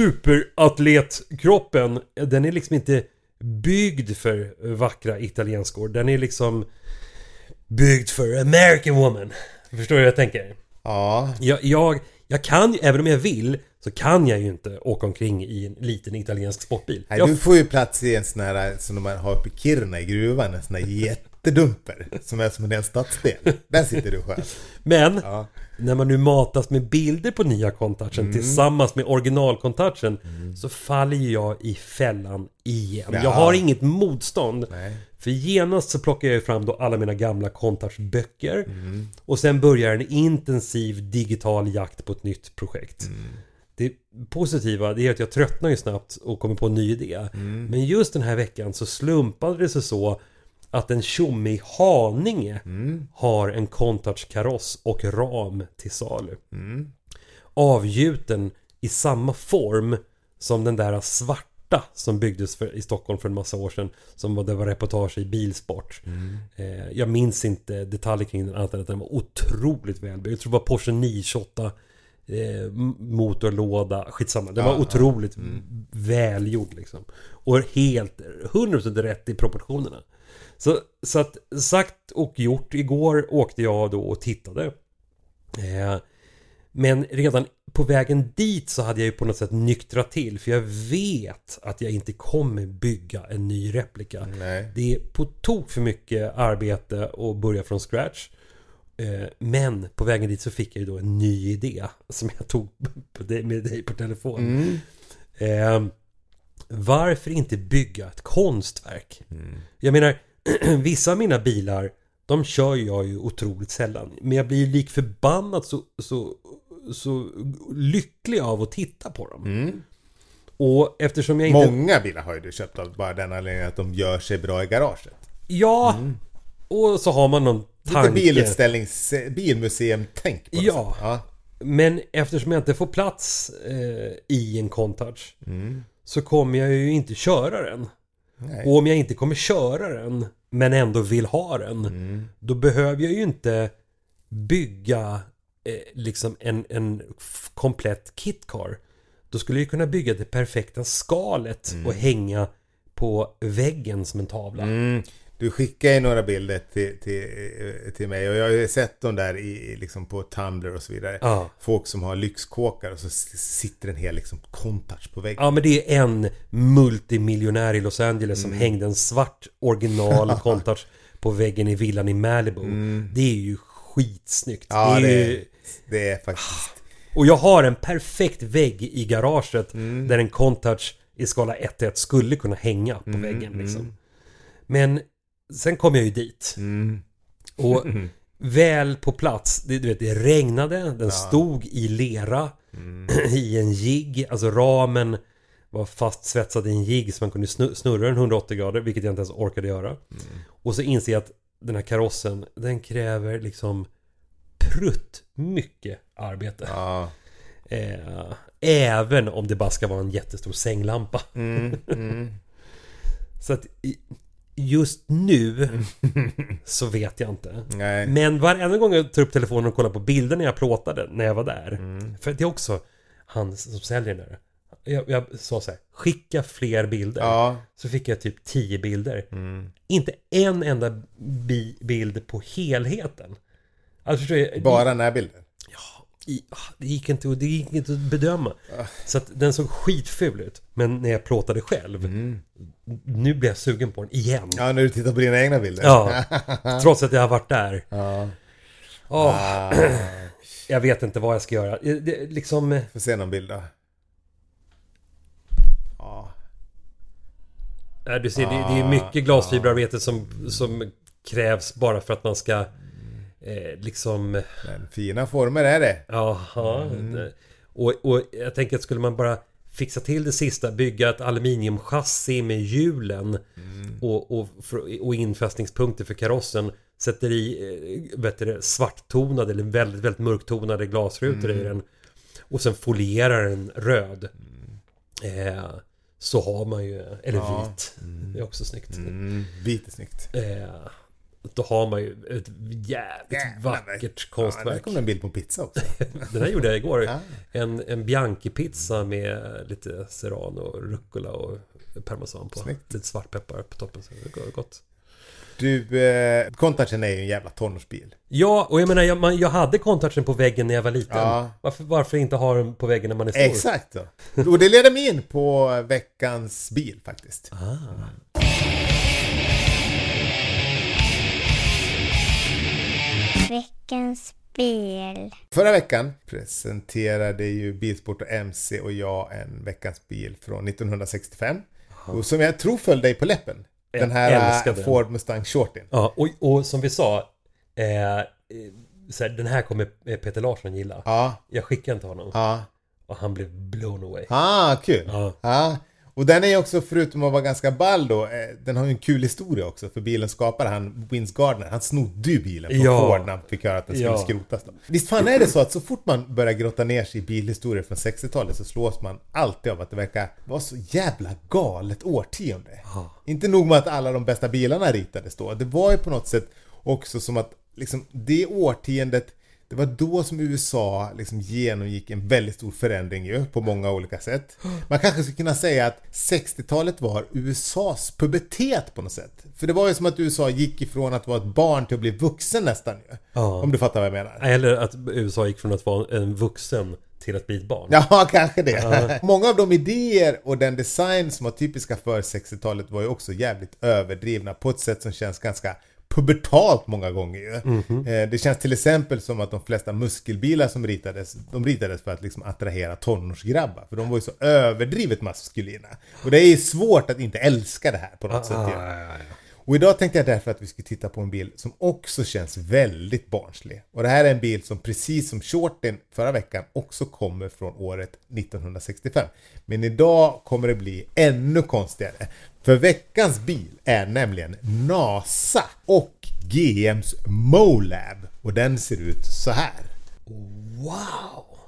superatletkroppen, den är liksom inte byggd för vackra italienskor. Den är liksom byggd för American woman. Förstår du vad jag tänker? Ja. Jag, jag, jag kan ju, även om jag vill, så kan jag ju inte åka omkring i en liten italiensk sportbil. Nej, jag du får ju plats i en sån här som man har uppe i Kiruna i gruvan, en sån här jättedumper som är som en hel stadsdel. Där sitter du själv. Men ja. när man nu matas med bilder på nya Contouchen mm. tillsammans med original Contouchen mm. så faller jag i fällan igen. Ja. Jag har inget motstånd. Nej. För genast så plockar jag fram då alla mina gamla Contouch-böcker mm. och sen börjar en intensiv digital jakt på ett nytt projekt. Mm. Det positiva det är att jag tröttnar ju snabbt och kommer på en ny idé. Mm. Men just den här veckan så slumpade det sig så att en tjomme i Haninge mm. har en Contouch-kaross och ram till salu. Mm. Avgjuten i samma form som den där svarta som byggdes för, i Stockholm för en massa år sedan, som var, det var reportage i Bilsport. Mm. Eh, jag minns inte detaljer kring den annat än att den var otroligt välbyggd. Jag tror det var Porsche nio tjugoåtta eh, motorlåda, skitsamma. Den ja, var otroligt ja. mm. välgjord liksom. Och helt hundra procent rätt i proportionerna. Så, så att sagt och gjort, igår åkte jag då och tittade. Eh, men redan på vägen dit så hade jag ju på något sätt nyktrat till. För jag vet att jag inte kommer bygga en ny replika. Nej. Det är på tok för mycket arbete att börja från scratch. Men på vägen dit så fick jag ju då en ny idé som jag tog med dig på telefon. Mm. Varför inte bygga ett konstverk? Mm. Jag menar, vissa av mina bilar, de kör jag ju otroligt sällan. Men jag blir lik förbannat så... så så lycklig av att titta på dem. Mm. Och eftersom jag inte... Många bilar har ju du köpt av bara den anledningen att de gör sig bra i garaget. Ja, mm. och så har man någon tanke. Lite bilutställnings... bilmuseum-tänk på ja. ja, Men eftersom jag inte får plats eh, i en Countach Mm. så kommer jag ju inte köra den. Nej. Och om jag inte kommer köra den men ändå vill ha den, Mm. då behöver jag ju inte bygga eh, liksom en, en f- komplett kitcar. Då skulle jag kunna bygga det perfekta skalet och hänga på väggen som en tavla. Mm. Du skickar ju några bilder till, till, till mig och jag har ju sett dem där i, liksom på Tumblr och så vidare. Ja. Folk som har lyxkåkar och så sitter en hel liksom Countach på väggen. Ja, men det är en multimiljonär i Los Angeles som hängde en svart original Countach på väggen i villan i Malibu. Det är ju skitsnyggt. Ja, det är det, ju... det är faktiskt... Och jag har en perfekt vägg i garaget där en Countach i skala ett till ett skulle kunna hänga på väggen liksom. Men sen kom jag ju dit. Mm. Och väl på plats, det, du vet, det regnade, den stod i lera i en jigg, alltså ramen var fastsvetsad i en jigg så man kunde snu- snurra den hundraåttio grader, vilket jag inte ens orkade göra. Och så inser jag att den här karossen, den kräver liksom prutt mycket arbete. Ja. Eh, även om det bara ska vara en jättestor sänglampa. Mm, mm. Så att i- just nu så vet jag inte. Nej. Men varenda gång jag tar upp telefonen och kollar på bilder när jag plåtade när jag var där. För det är också han som säljer den där. Jag, jag sa så här, skicka fler bilder. Ja. Så fick jag typ tio bilder. Inte en enda bi- bild på helheten. Alltså, förstår jag, Bara den här bilden. i, det, gick inte, det gick inte att bedöma. Så att den såg skitful ut. Men när jag plåtade själv, nu blir jag sugen på den igen. Ja, när du tittar på dina egna bilder. Ja, trots att jag har varit där. Ja. Åh, Ah, jag vet inte vad jag ska göra. Det, det, liksom, får se någon bild då. Ja. äh, du ser, det, det är mycket glasfiberarbete som, som krävs bara för att man ska eh, liksom... Men fina former är det. Jaha. Mm. Och, och jag tänker att skulle man bara fixa till det sista, bygga ett aluminiumchassi med hjulen mm. och, och, för, och infästningspunkter för karossen, sätter i vet du, svarttonade eller väldigt, väldigt mörktonade glasrutor mm. i den och sen folierar den röd mm. eh, så har man ju, eller ja. vit mm. det är också snyggt mm. Vit är snyggt eh, då har man ju ett jävligt yeah, vackert konstverk. Ja, det kom en bild på pizza också. Den här gjorde jag igår. Ja. En, en Bianchi-pizza med lite serrano och rucola och parmesan på. Snyggt. Lite svartpeppar på toppen. Så det går gott. Du, eh, Countachen är ju en jävla tonårsbil. Ja, och jag menar, jag, man, jag hade Countachen på väggen när jag var liten. Ja. Varför, varför inte ha den på väggen när man är stor? Exakt då. Och det leder mig in på veckans bil faktiskt. Ah. Veckans bil. Förra veckan presenterade ju Bilsport och M C och jag en veckans bil från nittonhundrasextiofem. Och som jag tror föll dig på läppen. Jag Den här älskar den. Ford Mustang Shorty. Ja, och, och som vi sa, eh, så här, den här kommer Peter Larsson gilla. Ja. Jag skickade den till honom. Ja. Och han blev blown away. Ah, kul. Ja. Ja. Och den är ju också, förutom att vara ganska ball då, eh, den har ju en kul historia också. För bilen skapare, han, Vince Gardner, han snodde ju bilen på Ja. Ford när han fick höra att den skulle Ja. skrotas då. Visst fan är det så att så fort man börjar grotta ner sig i bilhistorier från sextiotalet så slås man alltid av att det verkar vara så jävla galet årtionde. Ja. Inte nog med att alla de bästa bilarna ritades då. Det var ju på något sätt också som att liksom, det årtiondet, det var då som U S A liksom genomgick en väldigt stor förändring ju, på många olika sätt. Man kanske skulle kunna säga att sextiotalet var U S A:s pubertet på något sätt. För det var ju som att U S A gick ifrån att vara ett barn till att bli vuxen nästan ju. Ja. Om du fattar vad jag menar. Eller att U S A gick från att vara en vuxen till att bli ett barn. Ja, kanske det. Ja. Många av de idéer och den design som var typiska för sextiotalet var ju också jävligt överdrivna på ett sätt som känns ganska pubertalt många gånger ju. Mm-hmm. Det känns till exempel som att de flesta muskelbilar som ritades, de ritades för att liksom attrahera tonårsgrabbar. För de var ju så överdrivet maskulina. Och det är ju svårt att inte älska det här på något Ah, sätt. Ju. ja, ja, ja. Och idag tänkte jag därför att vi ska titta på en bil som också känns väldigt barnslig. Och det här är en bil som precis som Shortyn förra veckan också kommer från året nittonhundrasextiofem. Men idag kommer det bli ännu konstigare. För veckans bil är nämligen NASA och G M:s Molab. Och den ser ut så här. Wow!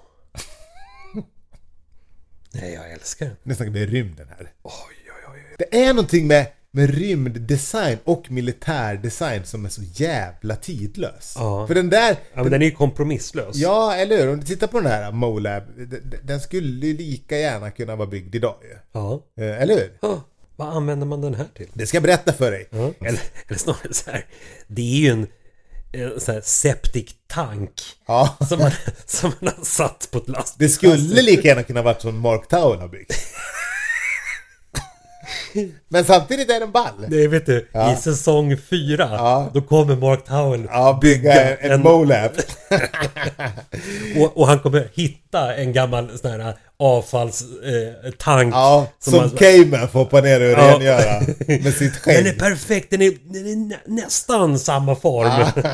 Nej, jag älskar den. Nu snackar vi rymden här. Oj, oj, oj. Det är någonting med, med rymddesign och militärdesign som är så jävla tidlös. Ja. För den där... Ja, men den är ju kompromisslös. Ja, eller hur? Om du tittar på den här MoLab, den skulle ju lika gärna kunna vara byggd idag ju. Ja. Eller hur? Ja. Vad använder man den här till? Det ska jag berätta för dig. Ja. Eller, eller snarare så här. Det är ju en, en så här septic tank Ja. som, man, som man har satt på ett last. Det skulle lika gärna kunna vara som Mark Twain har byggt. Men samtidigt är den ball. Det vet du, Ja. i säsong fyra Ja. då kommer Mark Towell Ja, bygga en, en MoLab. och, och han kommer hitta en gammal sån här avfallstank eh, tank Ja, som, man- caveman får hoppa ner och Ja. rengöra med sitt Den är skägg. perfekt, den är, den är nä, nästan samma form.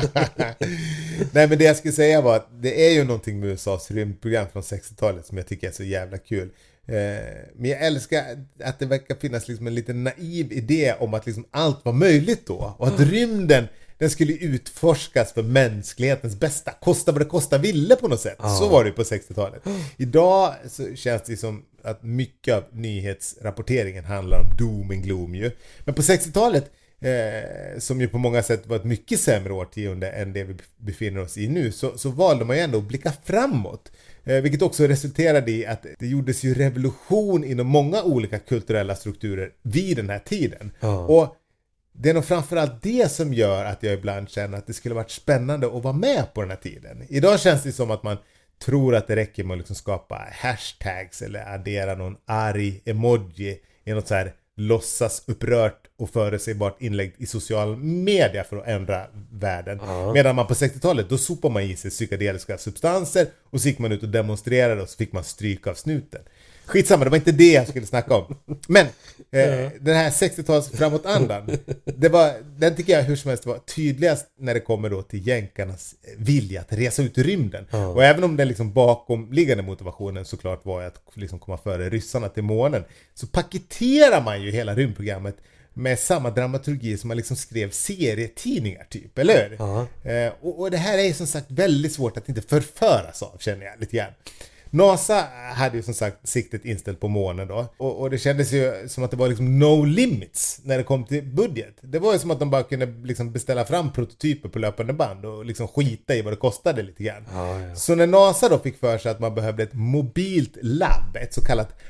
Nej, men det jag skulle säga var att det är ju någonting med U S A:s rymdprogram från sextiotalet som jag tycker är så jävla kul. Eh, men jag älskar att det verkar finnas liksom en liten naiv idé om att liksom allt var möjligt då. Och att rymden, den skulle utforskas för mänsklighetens bästa. Kosta vad det kosta ville på något sätt. Så var det på sextiotalet. Idag så känns det som att mycket av nyhetsrapporteringen handlar om doom and gloom ju. Men på sextiotalet, eh, som ju på många sätt var ett mycket sämre årtionde än det vi befinner oss i nu, så, så valde man ju ändå att blicka framåt. Eh, vilket också resulterade i att det gjordes ju revolution inom många olika kulturella strukturer vid den här tiden. Ja. Och det är nog framförallt det som gör att jag ibland känner att det skulle varit spännande att vara med på den här tiden. Idag känns det som att man tror att det räcker med att liksom skapa hashtags eller addera någon arg emoji i något så här låtsas upprört och förutsägbart inlägg i social media för att ändra världen. Ja. Medan man på sextiotalet, då sopar man i sig psykedeliska substanser och så gick man ut och demonstrerade och så fick man stryk av snuten. Skitsamma, det var inte det jag skulle snacka om. Men eh, den här sextiotals framåtandan, det var, den tycker jag hur som helst var tydligast när det kommer då till jänkarnas vilja att resa ut i rymden. Ja. Och även om den liksom bakomliggande motivationen såklart var att liksom komma före ryssarna till månen, så paketerar man ju hela rymdprogrammet med samma dramaturgi som man liksom skrev serietidningar typ, eller hur? Ja. Eh, och, och det här är som sagt väldigt svårt att inte förföras av, känner jag lite grann. NASA hade ju som sagt siktet inställt på månen då. Och, och det kändes ju som att det var liksom no limits när det kom till budget. Det var ju som att de bara kunde liksom beställa fram prototyper på löpande band och liksom skita i vad det kostade lite grann. Ja, ja. Så när NASA då fick för sig att man behövde ett mobilt labb, ett så kallat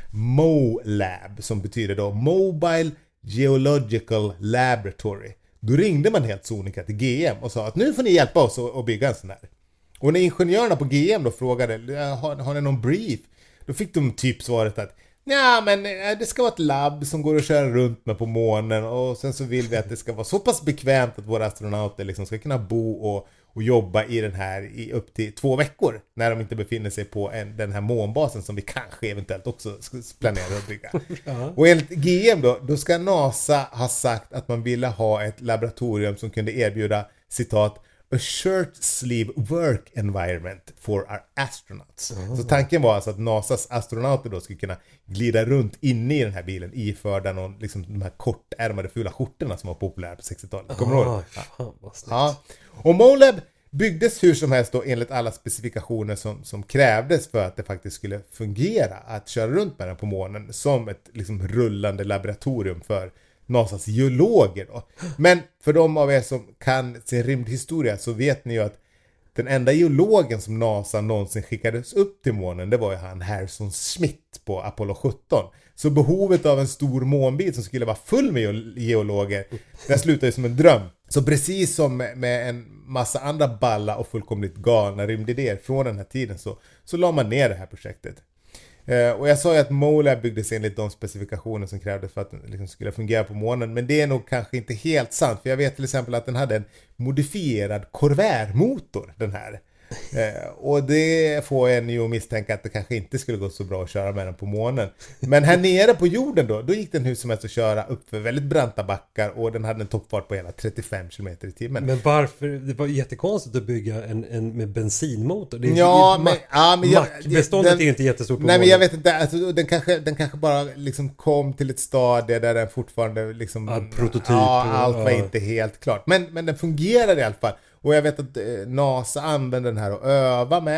MoLab, som betyder då Mobile Geological Laboratory, då ringde man helt sonika till G M och sa att nu får ni hjälpa oss att bygga en sån här. Och när ingenjörerna på G M då frågade, har, har ni någon brief? Då fick de typ svaret att ja, men det ska vara ett labb som går att köra runt med på månen, och sen så vill vi att det ska vara så pass bekvämt att våra astronauter liksom ska kunna bo och, och jobba i den här i upp till två veckor när de inte befinner sig på en, den här månbasen som vi kanske eventuellt också planerar att bygga. Ja. Och enligt G M då, då ska NASA ha sagt att man ville ha ett laboratorium som kunde erbjuda, citat, a shirt sleeve work environment for our astronauts. Mm. Så tanken var alltså att NASAs astronauter då skulle kunna glida runt inne i den här bilen iförda någon, liksom de här kortärmade fula skjortorna som var populära på sextiotalet. Kommer du ihåg? Fan, vad snyggt. Ja. Och MoLab byggdes hur som helst då enligt alla specifikationer som, som krävdes för att det faktiskt skulle fungera att köra runt med den på månen som ett liksom rullande laboratorium för NASAs geologer då. Men för de av er som kan sin rymdhistoria så vet ni ju att den enda geologen som NASA någonsin skickades upp till månen, det var ju han Harrison Smith på Apollo sjutton. Så behovet av en stor månbil som skulle vara full med geologer, det slutade ju som en dröm. Så precis som med en massa andra balla och fullkomligt galna rymdidéer från den här tiden så, så la man ner det här projektet. Uh, och jag sa ju att MoLab byggdes enligt de specifikationer som krävdes för att den liksom skulle fungera på månen. Men det är nog kanske inte helt sant. För jag vet till exempel att den hade en modifierad Corvair-motor, den här. Uh, och det får en ju misstänka att det kanske inte skulle gå så bra att köra med den på månen. Men här nere på jorden då, då gick den hur som helst att köra upp för väldigt branta backar. Och den hade en toppfart på hela trettiofem kilometer i timmen. Men varför? Det var jättekonstigt att bygga en, en med bensinmotor. Det är ja, ju men, mack, ja, men jag, mackbeståndet den, är ju inte jättestort på nej, månen. men jag vet inte, alltså, den, kanske, den kanske bara liksom kom till ett stadie där den fortfarande liksom, ja, prototyp. Ja, allt var ja. inte helt klart. Men, men den fungerade i alla fall. Och jag vet att eh, NASA använde den här att öva med.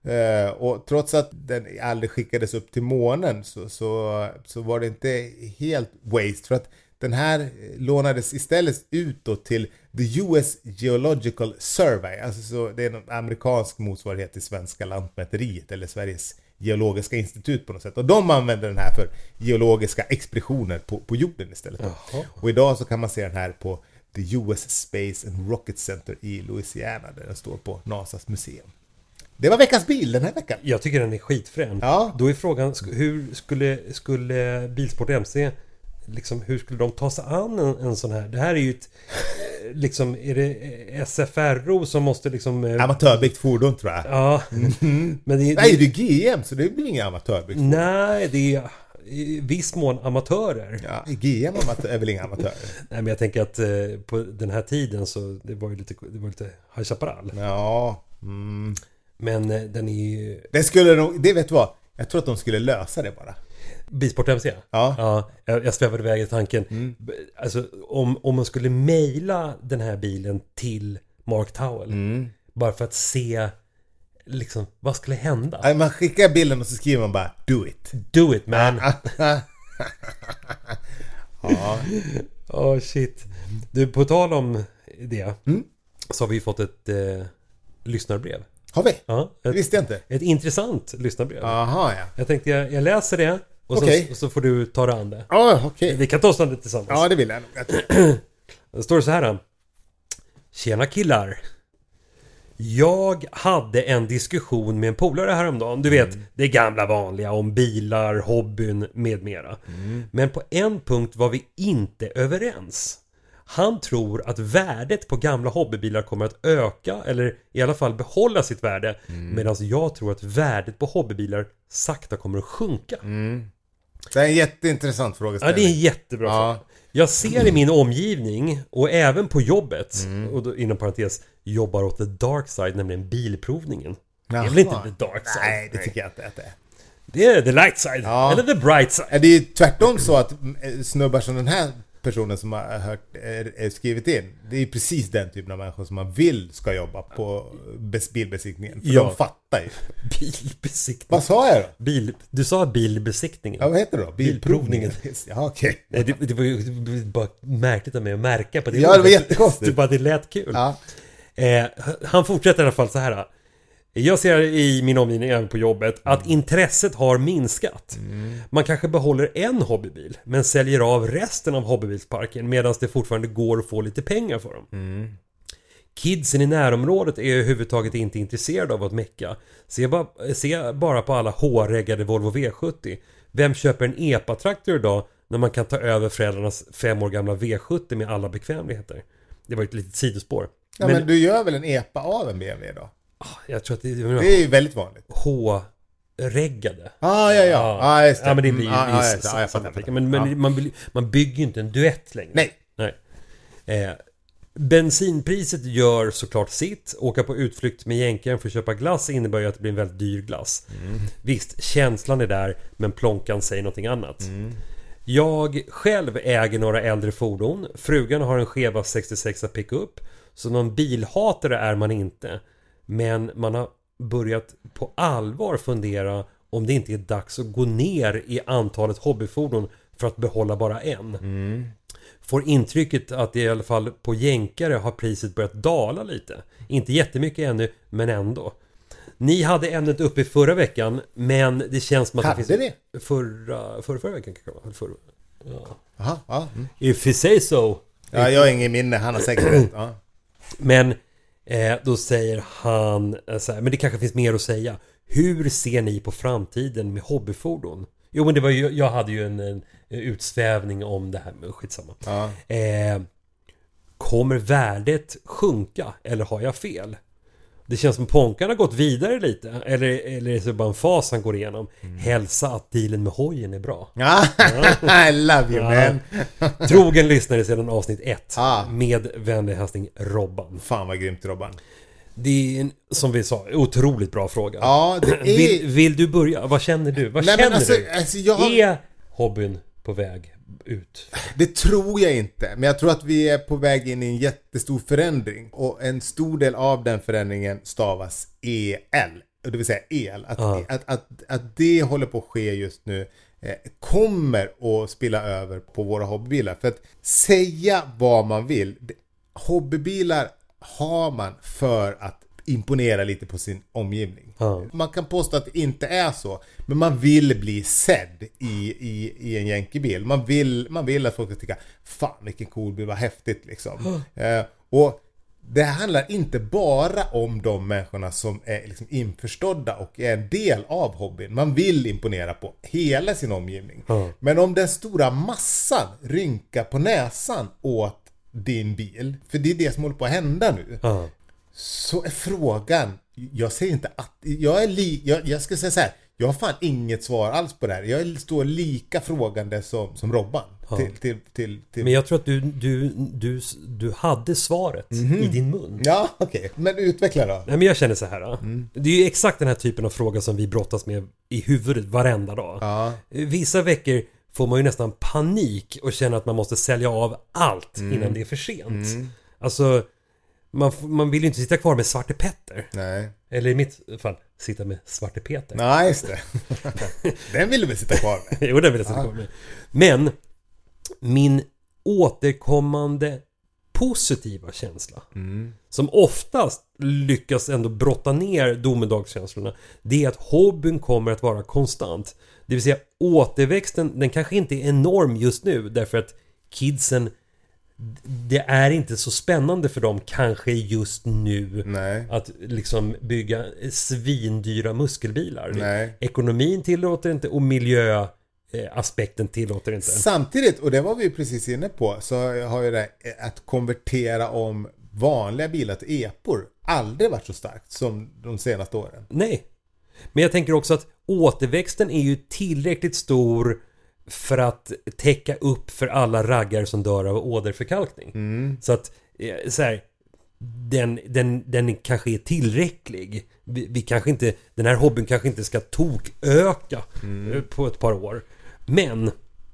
Uh, och trots att den aldrig skickades upp till månen så, så, så var det inte helt waste. För att den här lånades istället ut då till the U S Geological Survey. Alltså så det är en amerikansk motsvarighet till svenska lantmäteriet eller Sveriges geologiska institut på något sätt. Och de använder den här för geologiska expeditioner på, på jorden istället. Jaha. Och idag så kan man se den här på the U S Space and Rocket Center i Louisiana där den står på NASAs museum. Det var veckans bil den här veckan. Jag tycker den är skitfrän. Ja. Då är frågan, hur skulle, skulle Bilsport M C, liksom, hur skulle de ta sig an en, en sån här? Det här är ju ett, liksom, är det S F R O som måste liksom... Amatörbyggt fordon tror jag. Ja. Mm. Men det, nej, det är G M så det blir inga amatörbyggt fordon. Nej, det är i viss mån amatörer. Ja, G M är väl inga amatörer. Nej, men jag tänker att eh, på den här tiden så det var ju lite, det var lite High Chaparral. Ja. Mm. Men eh, den är ju... Det skulle nog, det vet du vad? Jag tror att de skulle lösa det bara. Bilsport M C? Ja. Ja, jag, jag svävade iväg i tanken. Mm. Alltså, om, om man skulle mejla den här bilen till Mark Towell. Mm. Bara för att se, liksom, vad skulle hända? Nej, man skickar bilden och så skriver man bara, do it. Do it, man. Ja. Oh, shit. Du, på tal om det. Mm. Så har vi fått ett eh, lyssnarbrev. Har vi? Ja, ett, det visste jag inte. Ett intressant lyssnarbrev. Aha, ja. Jag tänkte jag, jag läser det och, okay. så, och så får du ta det an det. Ja, okej. Okay. Vi kan ta oss an det tillsammans. Ja, det vill jag nog. Det står så här. Tjena killar. Jag hade en diskussion med en polare häromdagen. Du vet, mm. det gamla vanliga om bilar, hobbyn med mera. Mm. Men på en punkt var vi inte överens. Han tror att värdet på gamla hobbybilar kommer att öka eller i alla fall behålla sitt värde. Mm. Medan jag tror att värdet på hobbybilar sakta kommer att sjunka. Mm. Det är en jätteintressant frågeställning. Ja, det är en jättebra ja. fråga. Jag ser i min omgivning och även på jobbet, mm. och då, inom parentes, jobbar åt the dark side, nämligen bilprovningen. Jaha. Det är väl inte the dark side? Nej, det tycker jag inte att det är. Det är the light side, ja. Eller the bright side. Är det är tvärtom så att snubbar som den här personen som har hört, är, är skrivit in, det är precis den typen av människor som man vill ska jobba på bilbesiktningen. För ja. De fattar ju. Bilbesiktning. Vad sa jag då? Bil, du sa bilbesiktningen. Ja, vad heter det då? Bilprovningen. Ja, okej. Okay. Det, det var ju bara märkligt av mig att märka på det. Ja, det var jättekonstigt. Det bara, det lät kul. Ja. Eh, han fortsätter i alla fall så här. Jag ser i min omgivning även på jobbet att mm. intresset har minskat. Mm. Man kanske behåller en hobbybil men säljer av resten av hobbybilsparken medan det fortfarande går att få lite pengar för dem. Mm. Kidsen i närområdet är överhuvudtaget inte intresserade av att mecka. Se bara, se bara på alla hårreggade Volvo V sjuttio. Vem köper en E P A-traktor idag när man kan ta över föräldrarnas fem år gamla V sjuttio med alla bekvämligheter? Det var ett litet sidospår. Ja, men, men du gör väl en E P A av en B M W då? Jag tror att det, det är ju väldigt vanligt. H-reggade. Ah, ja, ja. Ah, just det. Ja, men det blir ju ah, vis, ah, jag fattar, fattar. Men, men ah. man, man bygger ju inte en duett längre. Nej. Nej. Eh, bensinpriset gör såklart sitt. Åka på utflykt med jänkaren för att köpa glass innebär ju att det blir en väldigt dyr glass. Mm. Visst, känslan är där, men plånkan säger någonting annat. Mm. Jag själv äger några äldre fordon. Frugan har en Cheva sextiosex pickup. Så någon bilhatare är man inte. Men man har börjat på allvar fundera om det inte är dags att gå ner i antalet hobbyfordon för att behålla bara en. Mm. Får intrycket att det i alla fall på jänkare har priset börjat dala lite. Inte jättemycket ännu, men ändå. Ni hade ämnet uppe i förra veckan, men det känns som att hade det finns... Det? Förra, förra, förra veckan kanske. Förra, ja. Aha, ja. Mm. If you say so. Ja, jag har ingen minne, han har säkert rätt. Ja. Men eh, då säger han så här, men det kanske finns mer att säga. Hur ser ni på framtiden med hobbyfordon? Jo, men det var ju, jag hade ju en, en utsvävning om det här med skitsamma. Ja. Eh, kommer värdet sjunka eller har jag fel? Det känns som Ponkan har gått vidare lite. Eller, eller är det så bara en fas han går igenom? Mm. Hälsa att dealen med hojen är bra. Ja, I love you, ja. Man. Trogen lyssnare sedan avsnitt ett. Ah. Med vänlig hälsning Robban. Fan vad grymt, Robban. Det är en, som vi sa, otroligt bra fråga. Ja, det är... vill, vill du börja? Vad känner du? Vad Nej, känner alltså, du? Alltså, jag... Är hobbyn på väg ut? Det tror jag inte. Men jag tror att vi är på väg in i en jättestor förändring. Och en stor del av den förändringen stavas E L. det vill säga el, att, Ja. att, att, att det håller på att ske just nu, eh, kommer att spilla över på våra hobbybilar. För att säga vad man vill, hobbybilar har man för att imponera lite på sin omgivning. Ja. Man kan påstå att det inte är så, men man vill bli sedd i, i, i en jänkebil. Man vill, man vill att folk ska tycka, fan vilken cool bil, vad häftigt liksom. Eh, och det handlar inte bara om de människorna som är liksom införstådda och är en del av hobbyn. Man vill imponera på hela sin omgivning. Ja. Men om den stora massan rynkar på näsan åt din bil, för det är det som håller på att hända nu, Ja. så är frågan, jag säger inte att, jag är li, jag, jag ska säga så här, jag har fan inget svar alls på det här. Jag står lika frågande som, som Robban. Ja. Till, till, till, till... Men jag tror att du, du, du, du hade svaret Mhm. i din mun. Ja, okej. Okay. Men utveckla då. Nej, men jag känner så här. Mm. Det är ju exakt den här typen av fråga som vi brottas med i huvudet varenda dag. Ja. Vissa veckor får man ju nästan panik och känner att man måste sälja av allt Mm. innan det är för sent. Mm. Alltså, man, man vill ju inte sitta kvar med Svarte Petter. Nej. Eller i mitt fall, sitta med Svarte Peter. Nej, just det. Den vill du väl sitta kvar med? Jo, den vill jag sitta kvar med. Men min återkommande positiva känsla, Mm. som oftast lyckas ändå brotta ner domedagskänslorna, det är att hobbyn kommer att vara konstant. Det vill säga återväxten, den kanske inte är enorm just nu därför att kidsen, det är inte så spännande för dem kanske just nu. Nej. Att liksom bygga svindyra muskelbilar. Nej. Ekonomin tillåter inte och miljöaspekten tillåter inte. Samtidigt, och det var vi ju precis inne på, så har ju det att konvertera om vanliga bilar till epor aldrig varit så starkt som de senaste åren. Nej. Men jag tänker också att återväxten är ju tillräckligt stor för att täcka upp för alla raggar som dör av åderförkalkning. Mm. Så att eh, så här, den, den, den kanske är tillräcklig. Vi, vi kanske inte, den här hobbyn kanske inte ska toköka mm. på ett par år. Men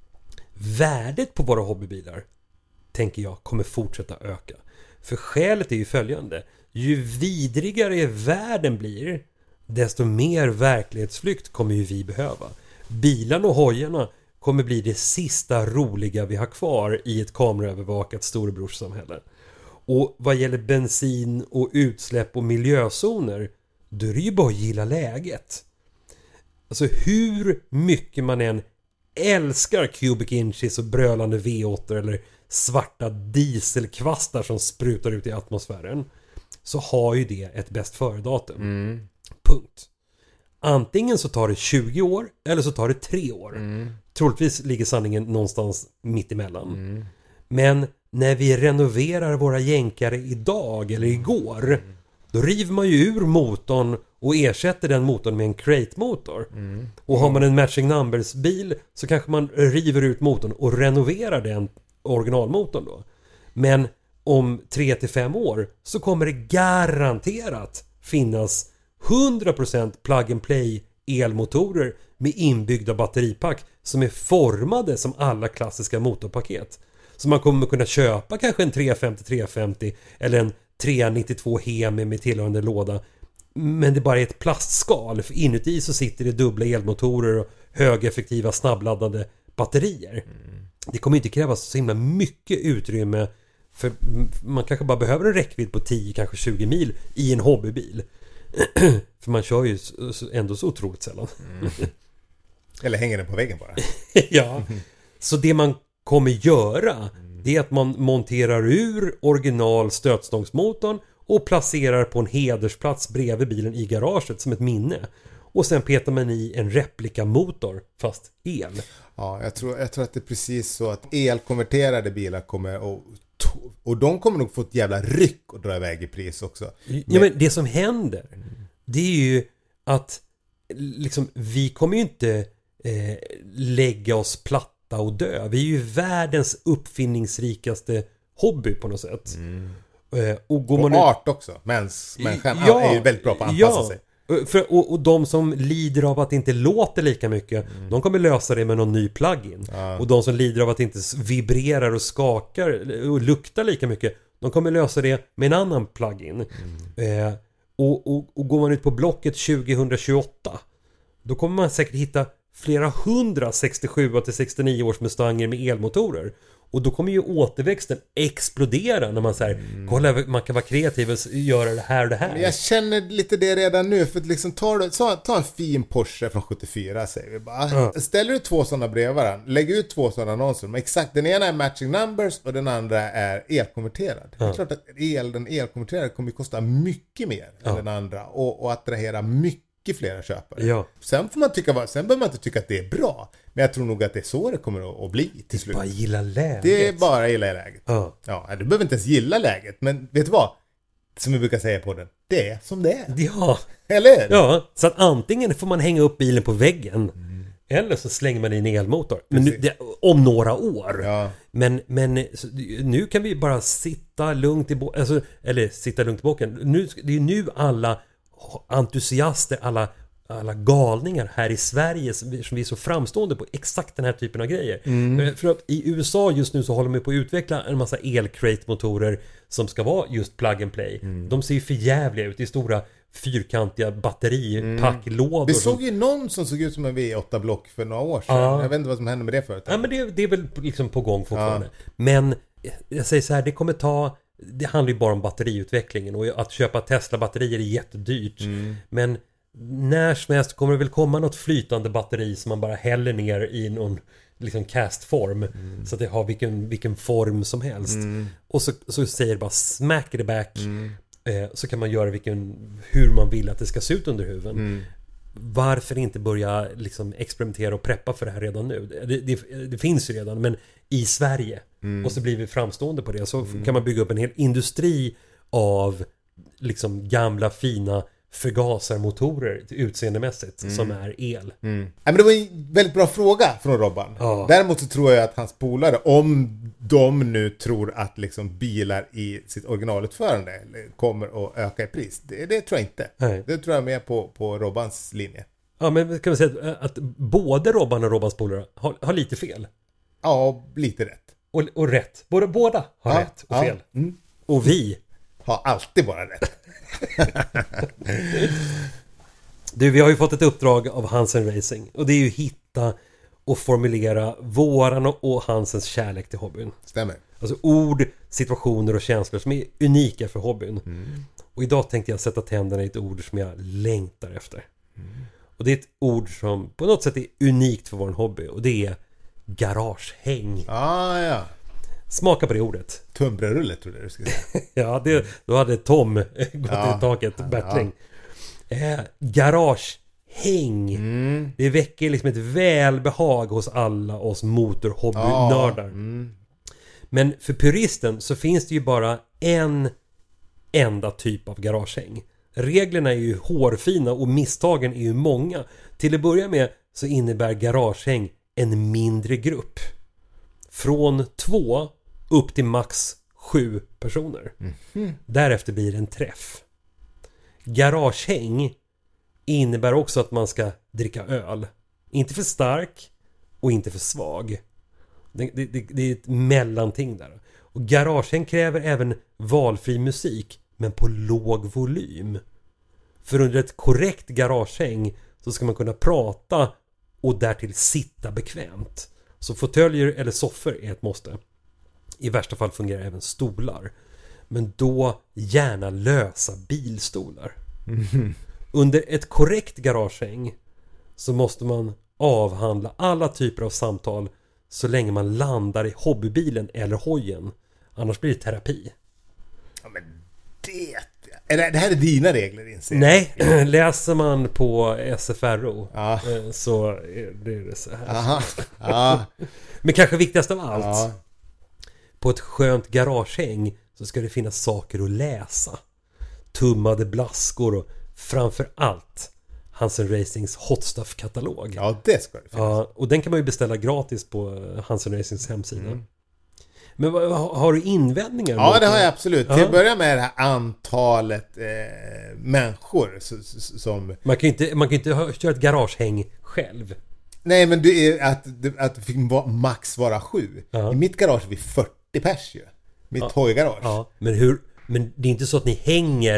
värdet på våra hobbybilar, tänker jag, kommer fortsätta öka. För skälet är ju följande. Ju vidrigare världen blir, desto mer verklighetsflykt kommer ju vi behöva. Bilarna och hojarna kommer bli det sista roliga vi har kvar i ett kameraövervakat storebrorssamhälle. Och vad gäller bensin och utsläpp och miljözoner, då är det ju bara att gilla läget. Alltså hur mycket man än älskar cubic inches och brölande V åtta eller svarta dieselkvastar som sprutar ut i atmosfären, så har ju det ett bäst före-datum. Mm. Punkt. Antingen så tar det tjugo år eller så tar det tre år. Mm. Troligtvis ligger sanningen någonstans mitt emellan. Mm. Men när vi renoverar våra jänkare idag eller igår, mm. då river man ju ur motorn och ersätter den motorn med en crate-motor. Mm. Och har man en matching numbers-bil så kanske man river ut motorn och renoverar den originalmotorn då. Men om tre till fem år så kommer det garanterat finnas hundra procent plug and play elmotorer med inbyggda batteripack som är formade som alla klassiska motorpaket. Så man kommer kunna köpa kanske en tre femtio tre femtio eller en tre nittiotvå Hemi med tillhörande låda. Men det bara är ett plastskal, för inuti så sitter det dubbla elmotorer och högeffektiva snabbladdade batterier. Mm. Det kommer inte krävas så himla mycket utrymme, för man kanske bara behöver en räckvidd på tio, kanske tjugo mil i en hobbybil. För man kör ju ändå så otroligt sällan. Mm. Eller hänger den på väggen bara. Ja. Så det man kommer göra, det är att man monterar ur original stötstångsmotorn och placerar på en hedersplats bredvid bilen i garaget som ett minne. Och sen petar man i en replikamotor, fast el. Ja, jag tror, jag tror att det är precis så att elkonverterade bilar kommer och, och de kommer nog få ett jävla ryck och dra iväg i pris också. Men... Ja, men det som händer, det är ju att liksom, vi kommer ju inte eh, lägga oss platta och dö. Vi är ju världens uppfinningsrikaste hobby på något sätt. Mm. Eh, och går och man art också. Mäns, människan ja, är ju väldigt bra på att anpassa ja. sig. För, och, och de som lider av att det inte låter lika mycket, mm. de kommer lösa det med någon ny plugin. Ja. Och de som lider av att det inte vibrerar och skakar och luktar lika mycket, de kommer lösa det med en annan plugin. Mm. Eh, Och, och, och går man ut på Blocket tjugohundratjugoåtta, då kommer man säkert hitta flera hundra sextiosju till sextionio års Mustanger med elmotorer. Och då kommer ju återväxten explodera när man säger mm. kolla, man kan vara kreativ och göra det här och det här. Men jag känner lite det redan nu, för att liksom ta, ta, ta en fin Porsche från sjuttiofyra, säger vi bara. Mm. Ställer du två sådana bredvid varandra, lägger ut två sådana annonser, men exakt, den ena är matching numbers och den andra är elkonverterad. Mm. Det är klart att el, den elkonverterade kommer att kosta mycket mer mm. än den andra och, och attrahera mycket flera köpare. Ja. Sen får man tycka, sen behöver man inte tycka att det är bra, men jag tror nog att det är så det kommer att bli till slut. Det är bara gilla läget. Det är bara gilla läget. Ja. Ja, du behöver inte ens gilla läget, men vet du vad? Som vi brukar säga på den, det är som det är. Ja. Eller? Ja, så att antingen får man hänga upp bilen på väggen mm. eller så slänger man in en elmotor. Men nu, det, om några år. Ja. Men, men så, nu kan vi bara sitta lugnt i båten, alltså, eller sitta lugnt i båten. Nu, det är nu alla entusiaster, alla alla galningar här i Sverige som vi är så framstående på exakt den här typen av grejer. Mm. För att i U S A just nu så håller de på att utveckla en massa elcrate-motorer som ska vara just plug and play. Mm. De ser ju för jävliga ut i stora fyrkantiga batteripacklådor. Mm. Vi såg ju någon som såg ut som en V åtta-block för några år sedan. Ja. Jag vet inte vad som hände med det förut. Ja, men det, det är väl liksom på gång fortfarande. Ja. Men jag säger så här, det kommer ta... Det handlar ju bara om batteriutvecklingen, och att köpa Tesla-batterier är jättedyrt. Mm. Men när som helst kommer det väl komma något flytande batteri som man bara häller ner i någon liksom castform mm. så att det har vilken, vilken form som helst. Mm. Och så, så säger det bara smack it back. Mm. Eh, så kan man göra vilken, hur man vill att det ska se ut under huven. Mm. Varför inte börja liksom experimentera och preppa för det här redan nu? Det, det, det finns ju redan, men i Sverige. Mm. Och så blir vi framstående på det. Så mm. kan man bygga upp en hel industri av liksom gamla fina förgasarmotorer utseendemässigt mm. som är el. Mm. Ja, men det var en väldigt bra fråga från Robban. Ja. Däremot så tror jag att hans polare, om de nu tror att liksom bilar i sitt originalutförande kommer att öka i pris, det, det tror jag inte. Nej. Det tror jag mer på, på Robbans linje. Ja, men kan vi säga att, att både Robban och Robbans polare har, har lite fel? Ja, lite rätt. Och, och rätt. Både, båda har ja, rätt och fel. Ja. Mm. Och vi har alltid bara rätt. Du, vi har ju fått ett uppdrag av Hansen Racing, och det är ju hitta och formulera våran och Hansens kärlek till hobbyn. Stämmer. Alltså ord, situationer och känslor som är unika för hobbyn. Mm. Och idag tänkte jag sätta tänderna i ett ord som jag längtar efter. Mm. Och det är ett ord som på något sätt är unikt för vår hobby, och det är garagehäng. Ah, ja. Smaka på det ordet. Tunnbrödsrulle tror jag du skulle säga. Ja, det, då hade Tom gått ja, i taket, Bertling. Ja. Eh, garagehäng. Mm. Det väcker liksom ett välbehag hos alla oss motorhobbynördar. Ja. Mm. Men för puristen så finns det ju bara en enda typ av garagehäng. Reglerna är ju hårfina och misstagen är ju många. Till att börja med så innebär garagehäng en mindre grupp. Från två upp till max sju personer. Mm. Därefter blir det en träff. Garagehäng innebär också att man ska dricka öl. Inte för stark och inte för svag. Det, det, det, det är ett mellanting där. Och garagehäng kräver även valfri musik, men på låg volym. För under ett korrekt garagehäng så ska man kunna prata och därtill sitta bekvämt. Så fåtöljer eller soffor är ett måste. I värsta fall fungerar även stolar. Men då gärna lösa bilstolar. Mm. Under ett korrekt garagehäng så måste man avhandla alla typer av samtal så länge man landar i hobbybilen eller hojen. Annars blir det terapi. Ja, men det... Det här är dina regler, inser jag. Nej, läser man på S F R O ja. så är det så här. Aha. Ja. Men kanske viktigast av allt. Ja. På ett skönt garagehäng så ska det finnas saker att läsa. Tummade blaskor och framför allt Hansen Racings Hot Stuff-katalog. Ja, det ska det finnas. Ja, och den kan man ju beställa gratis på Hansen Racings hemsida. Mm. Men har du invändningar? Ja, det har jag absolut. Ja. Till att börja med det här antalet eh, människor som... Man kan ju inte, man kan inte köra ett garagehäng själv. Nej, men det är att, att det fick max vara sju. Ja. I mitt garage är vi fyrtio pers ju. Mitt ja. hojgarage. Ja, men hur... Men det är inte så att ni hänger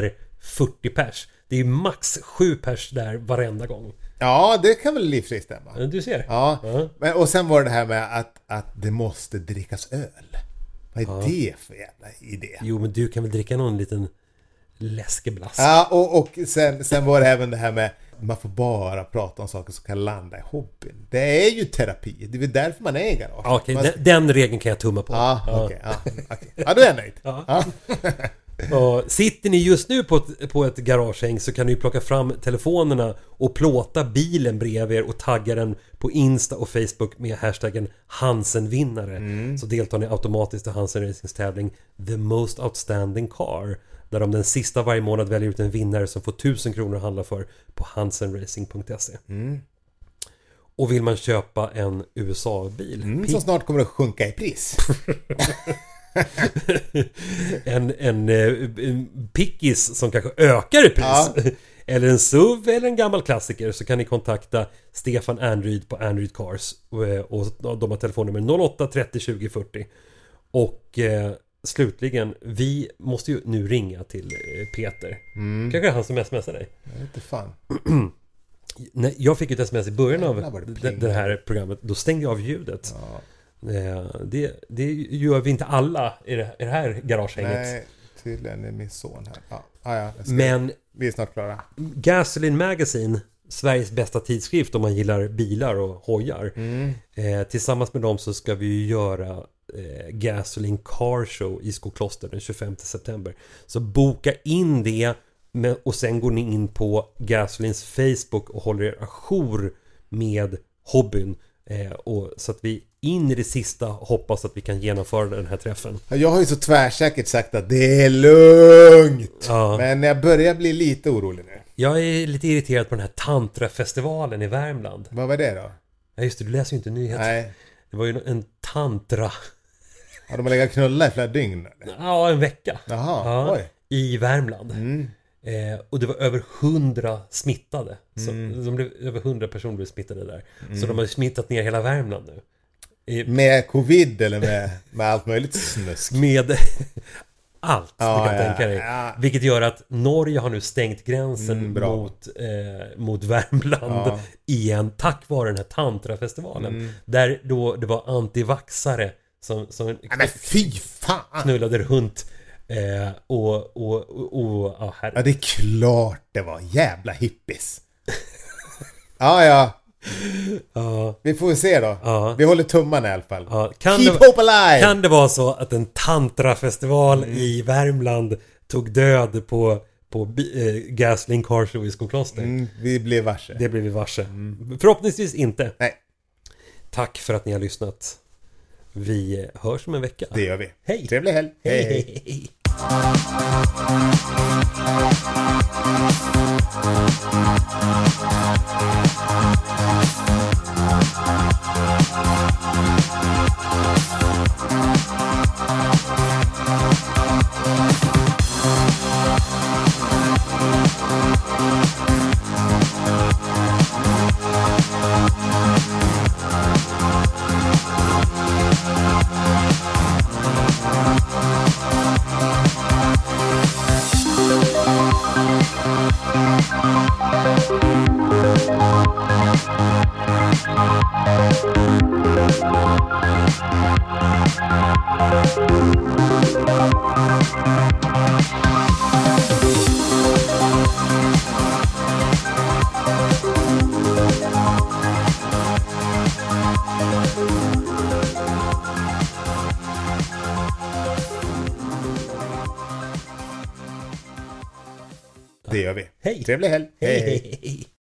fyrtio pers. Det är max sju pers där varenda gång. Ja, det kan väl i och för sig stämma. Du ser. Ja, Ja. Men, och sen var det här med att, att det måste drickas öl. Vad är Ja. det för jävla idé? Jo, men du kan väl dricka någon liten läskeblask. Ja, och, och sen, sen var det även det här med man får bara prata om saker som kan landa i hobbyn. Det är ju terapi. Det är väl därför man är i garage. Ja, okej, man... den, den regeln kan jag tumma på. Ja, Ja. okej. Ja, okej. Ja, då är jag nöjd. Ja. Ja. Och sitter ni just nu på ett, på ett garagehäng så kan ni plocka fram telefonerna och plåta bilen bredvid er och tagga den på Insta och Facebook med hashtaggen Hansen-vinnare. Mm. Så deltar ni automatiskt i Hansen Racings tävling The Most Outstanding Car, där de den sista varje månad väljer ut en vinnare som får tusen kronor att handla för på hansenracing punkt se. Mm. Och vill man köpa en U S A-bil Mm, som snart kommer att sjunka i pris. en, en, en pickis som kanske ökar i pris, Ja. eller en S U V eller en gammal klassiker, så kan ni kontakta Stefan Andreid på Andreid Cars, och, och de har telefonnummer noll åtta trettio tjugo fyrtio. Och eh, slutligen, vi måste ju nu ringa till eh, Peter. Mm. Kanske han som smsar dig. Jag vet inte fan. Nej, jag fick ett sms i början Jävlar av vad det det, plingar. det här programmet. Då stängde jag av ljudet. Ja. Eh, Det, det gör vi inte alla i det, i det här garagehänget. Nej, tydligen är min son här. Ja, ah, ja, jag ska... Men Vi är snart klara. Gasoline Magazine, Sveriges bästa tidskrift om man gillar bilar och hojar. Mm. Eh, tillsammans med dem så ska vi ju göra eh, Gasoline Car Show i Skokloster den tjugofemte september. Så boka in det, med, och sen går ni in på Gasolines Facebook och håller er ajour med hobbyn. Eh, och så att vi in i det sista hoppas att vi kan genomföra den här träffen. Jag har ju så tvärsäkert sagt att det är lugnt. Ja. Men jag börjar bli lite orolig nu. Jag är lite irriterad på den här tantrafestivalen i Värmland. Vad var det då? Ja just det, du läser ju inte nyheter. Nej. Det var ju en tantra. Har de legat knulla i flera dygn? Eller? Ja, en vecka. Jaha, Ja, oj. i Värmland. Mm. Eh, och det var över hundra smittade. Mm. Så de blev, över hundra personer blev smittade där. Så de har ju smittat ner hela Värmland nu. I, Med covid eller med, med allt möjligt snusk? med allt Ja, du kan ja, tänka dig. ja. Vilket gör att Norge har nu stängt gränsen Mm, bra. mot, eh, mot Värmland Ja. igen, tack vare den här tantrafestivalen. Mm. Där då det var antivaxare som, som Nej, men fy fan! knullade runt. Eh, och, och, och, och ja, herre. Ja, det är klart det var jävla hippies. Ja, ja. Ja, Vi får se då. Ja. Vi håller tummarna i alla fall. ja. Kan, Keep det, hope alive! kan det vara så att en tantrafestival Mm. i Värmland tog död på, på eh, Gasoline Car Show i Skokloster? Mm, vi blir varse. Det blir vi varse. Förhoppningsvis inte. Nej, Tack för att ni har lyssnat. Vi hörs om en vecka. det gör vi. Hej. Trevlig helg. Hej, hej, hej. Det gör vi. Hej. Trevlig helg. Hej, hej, hej.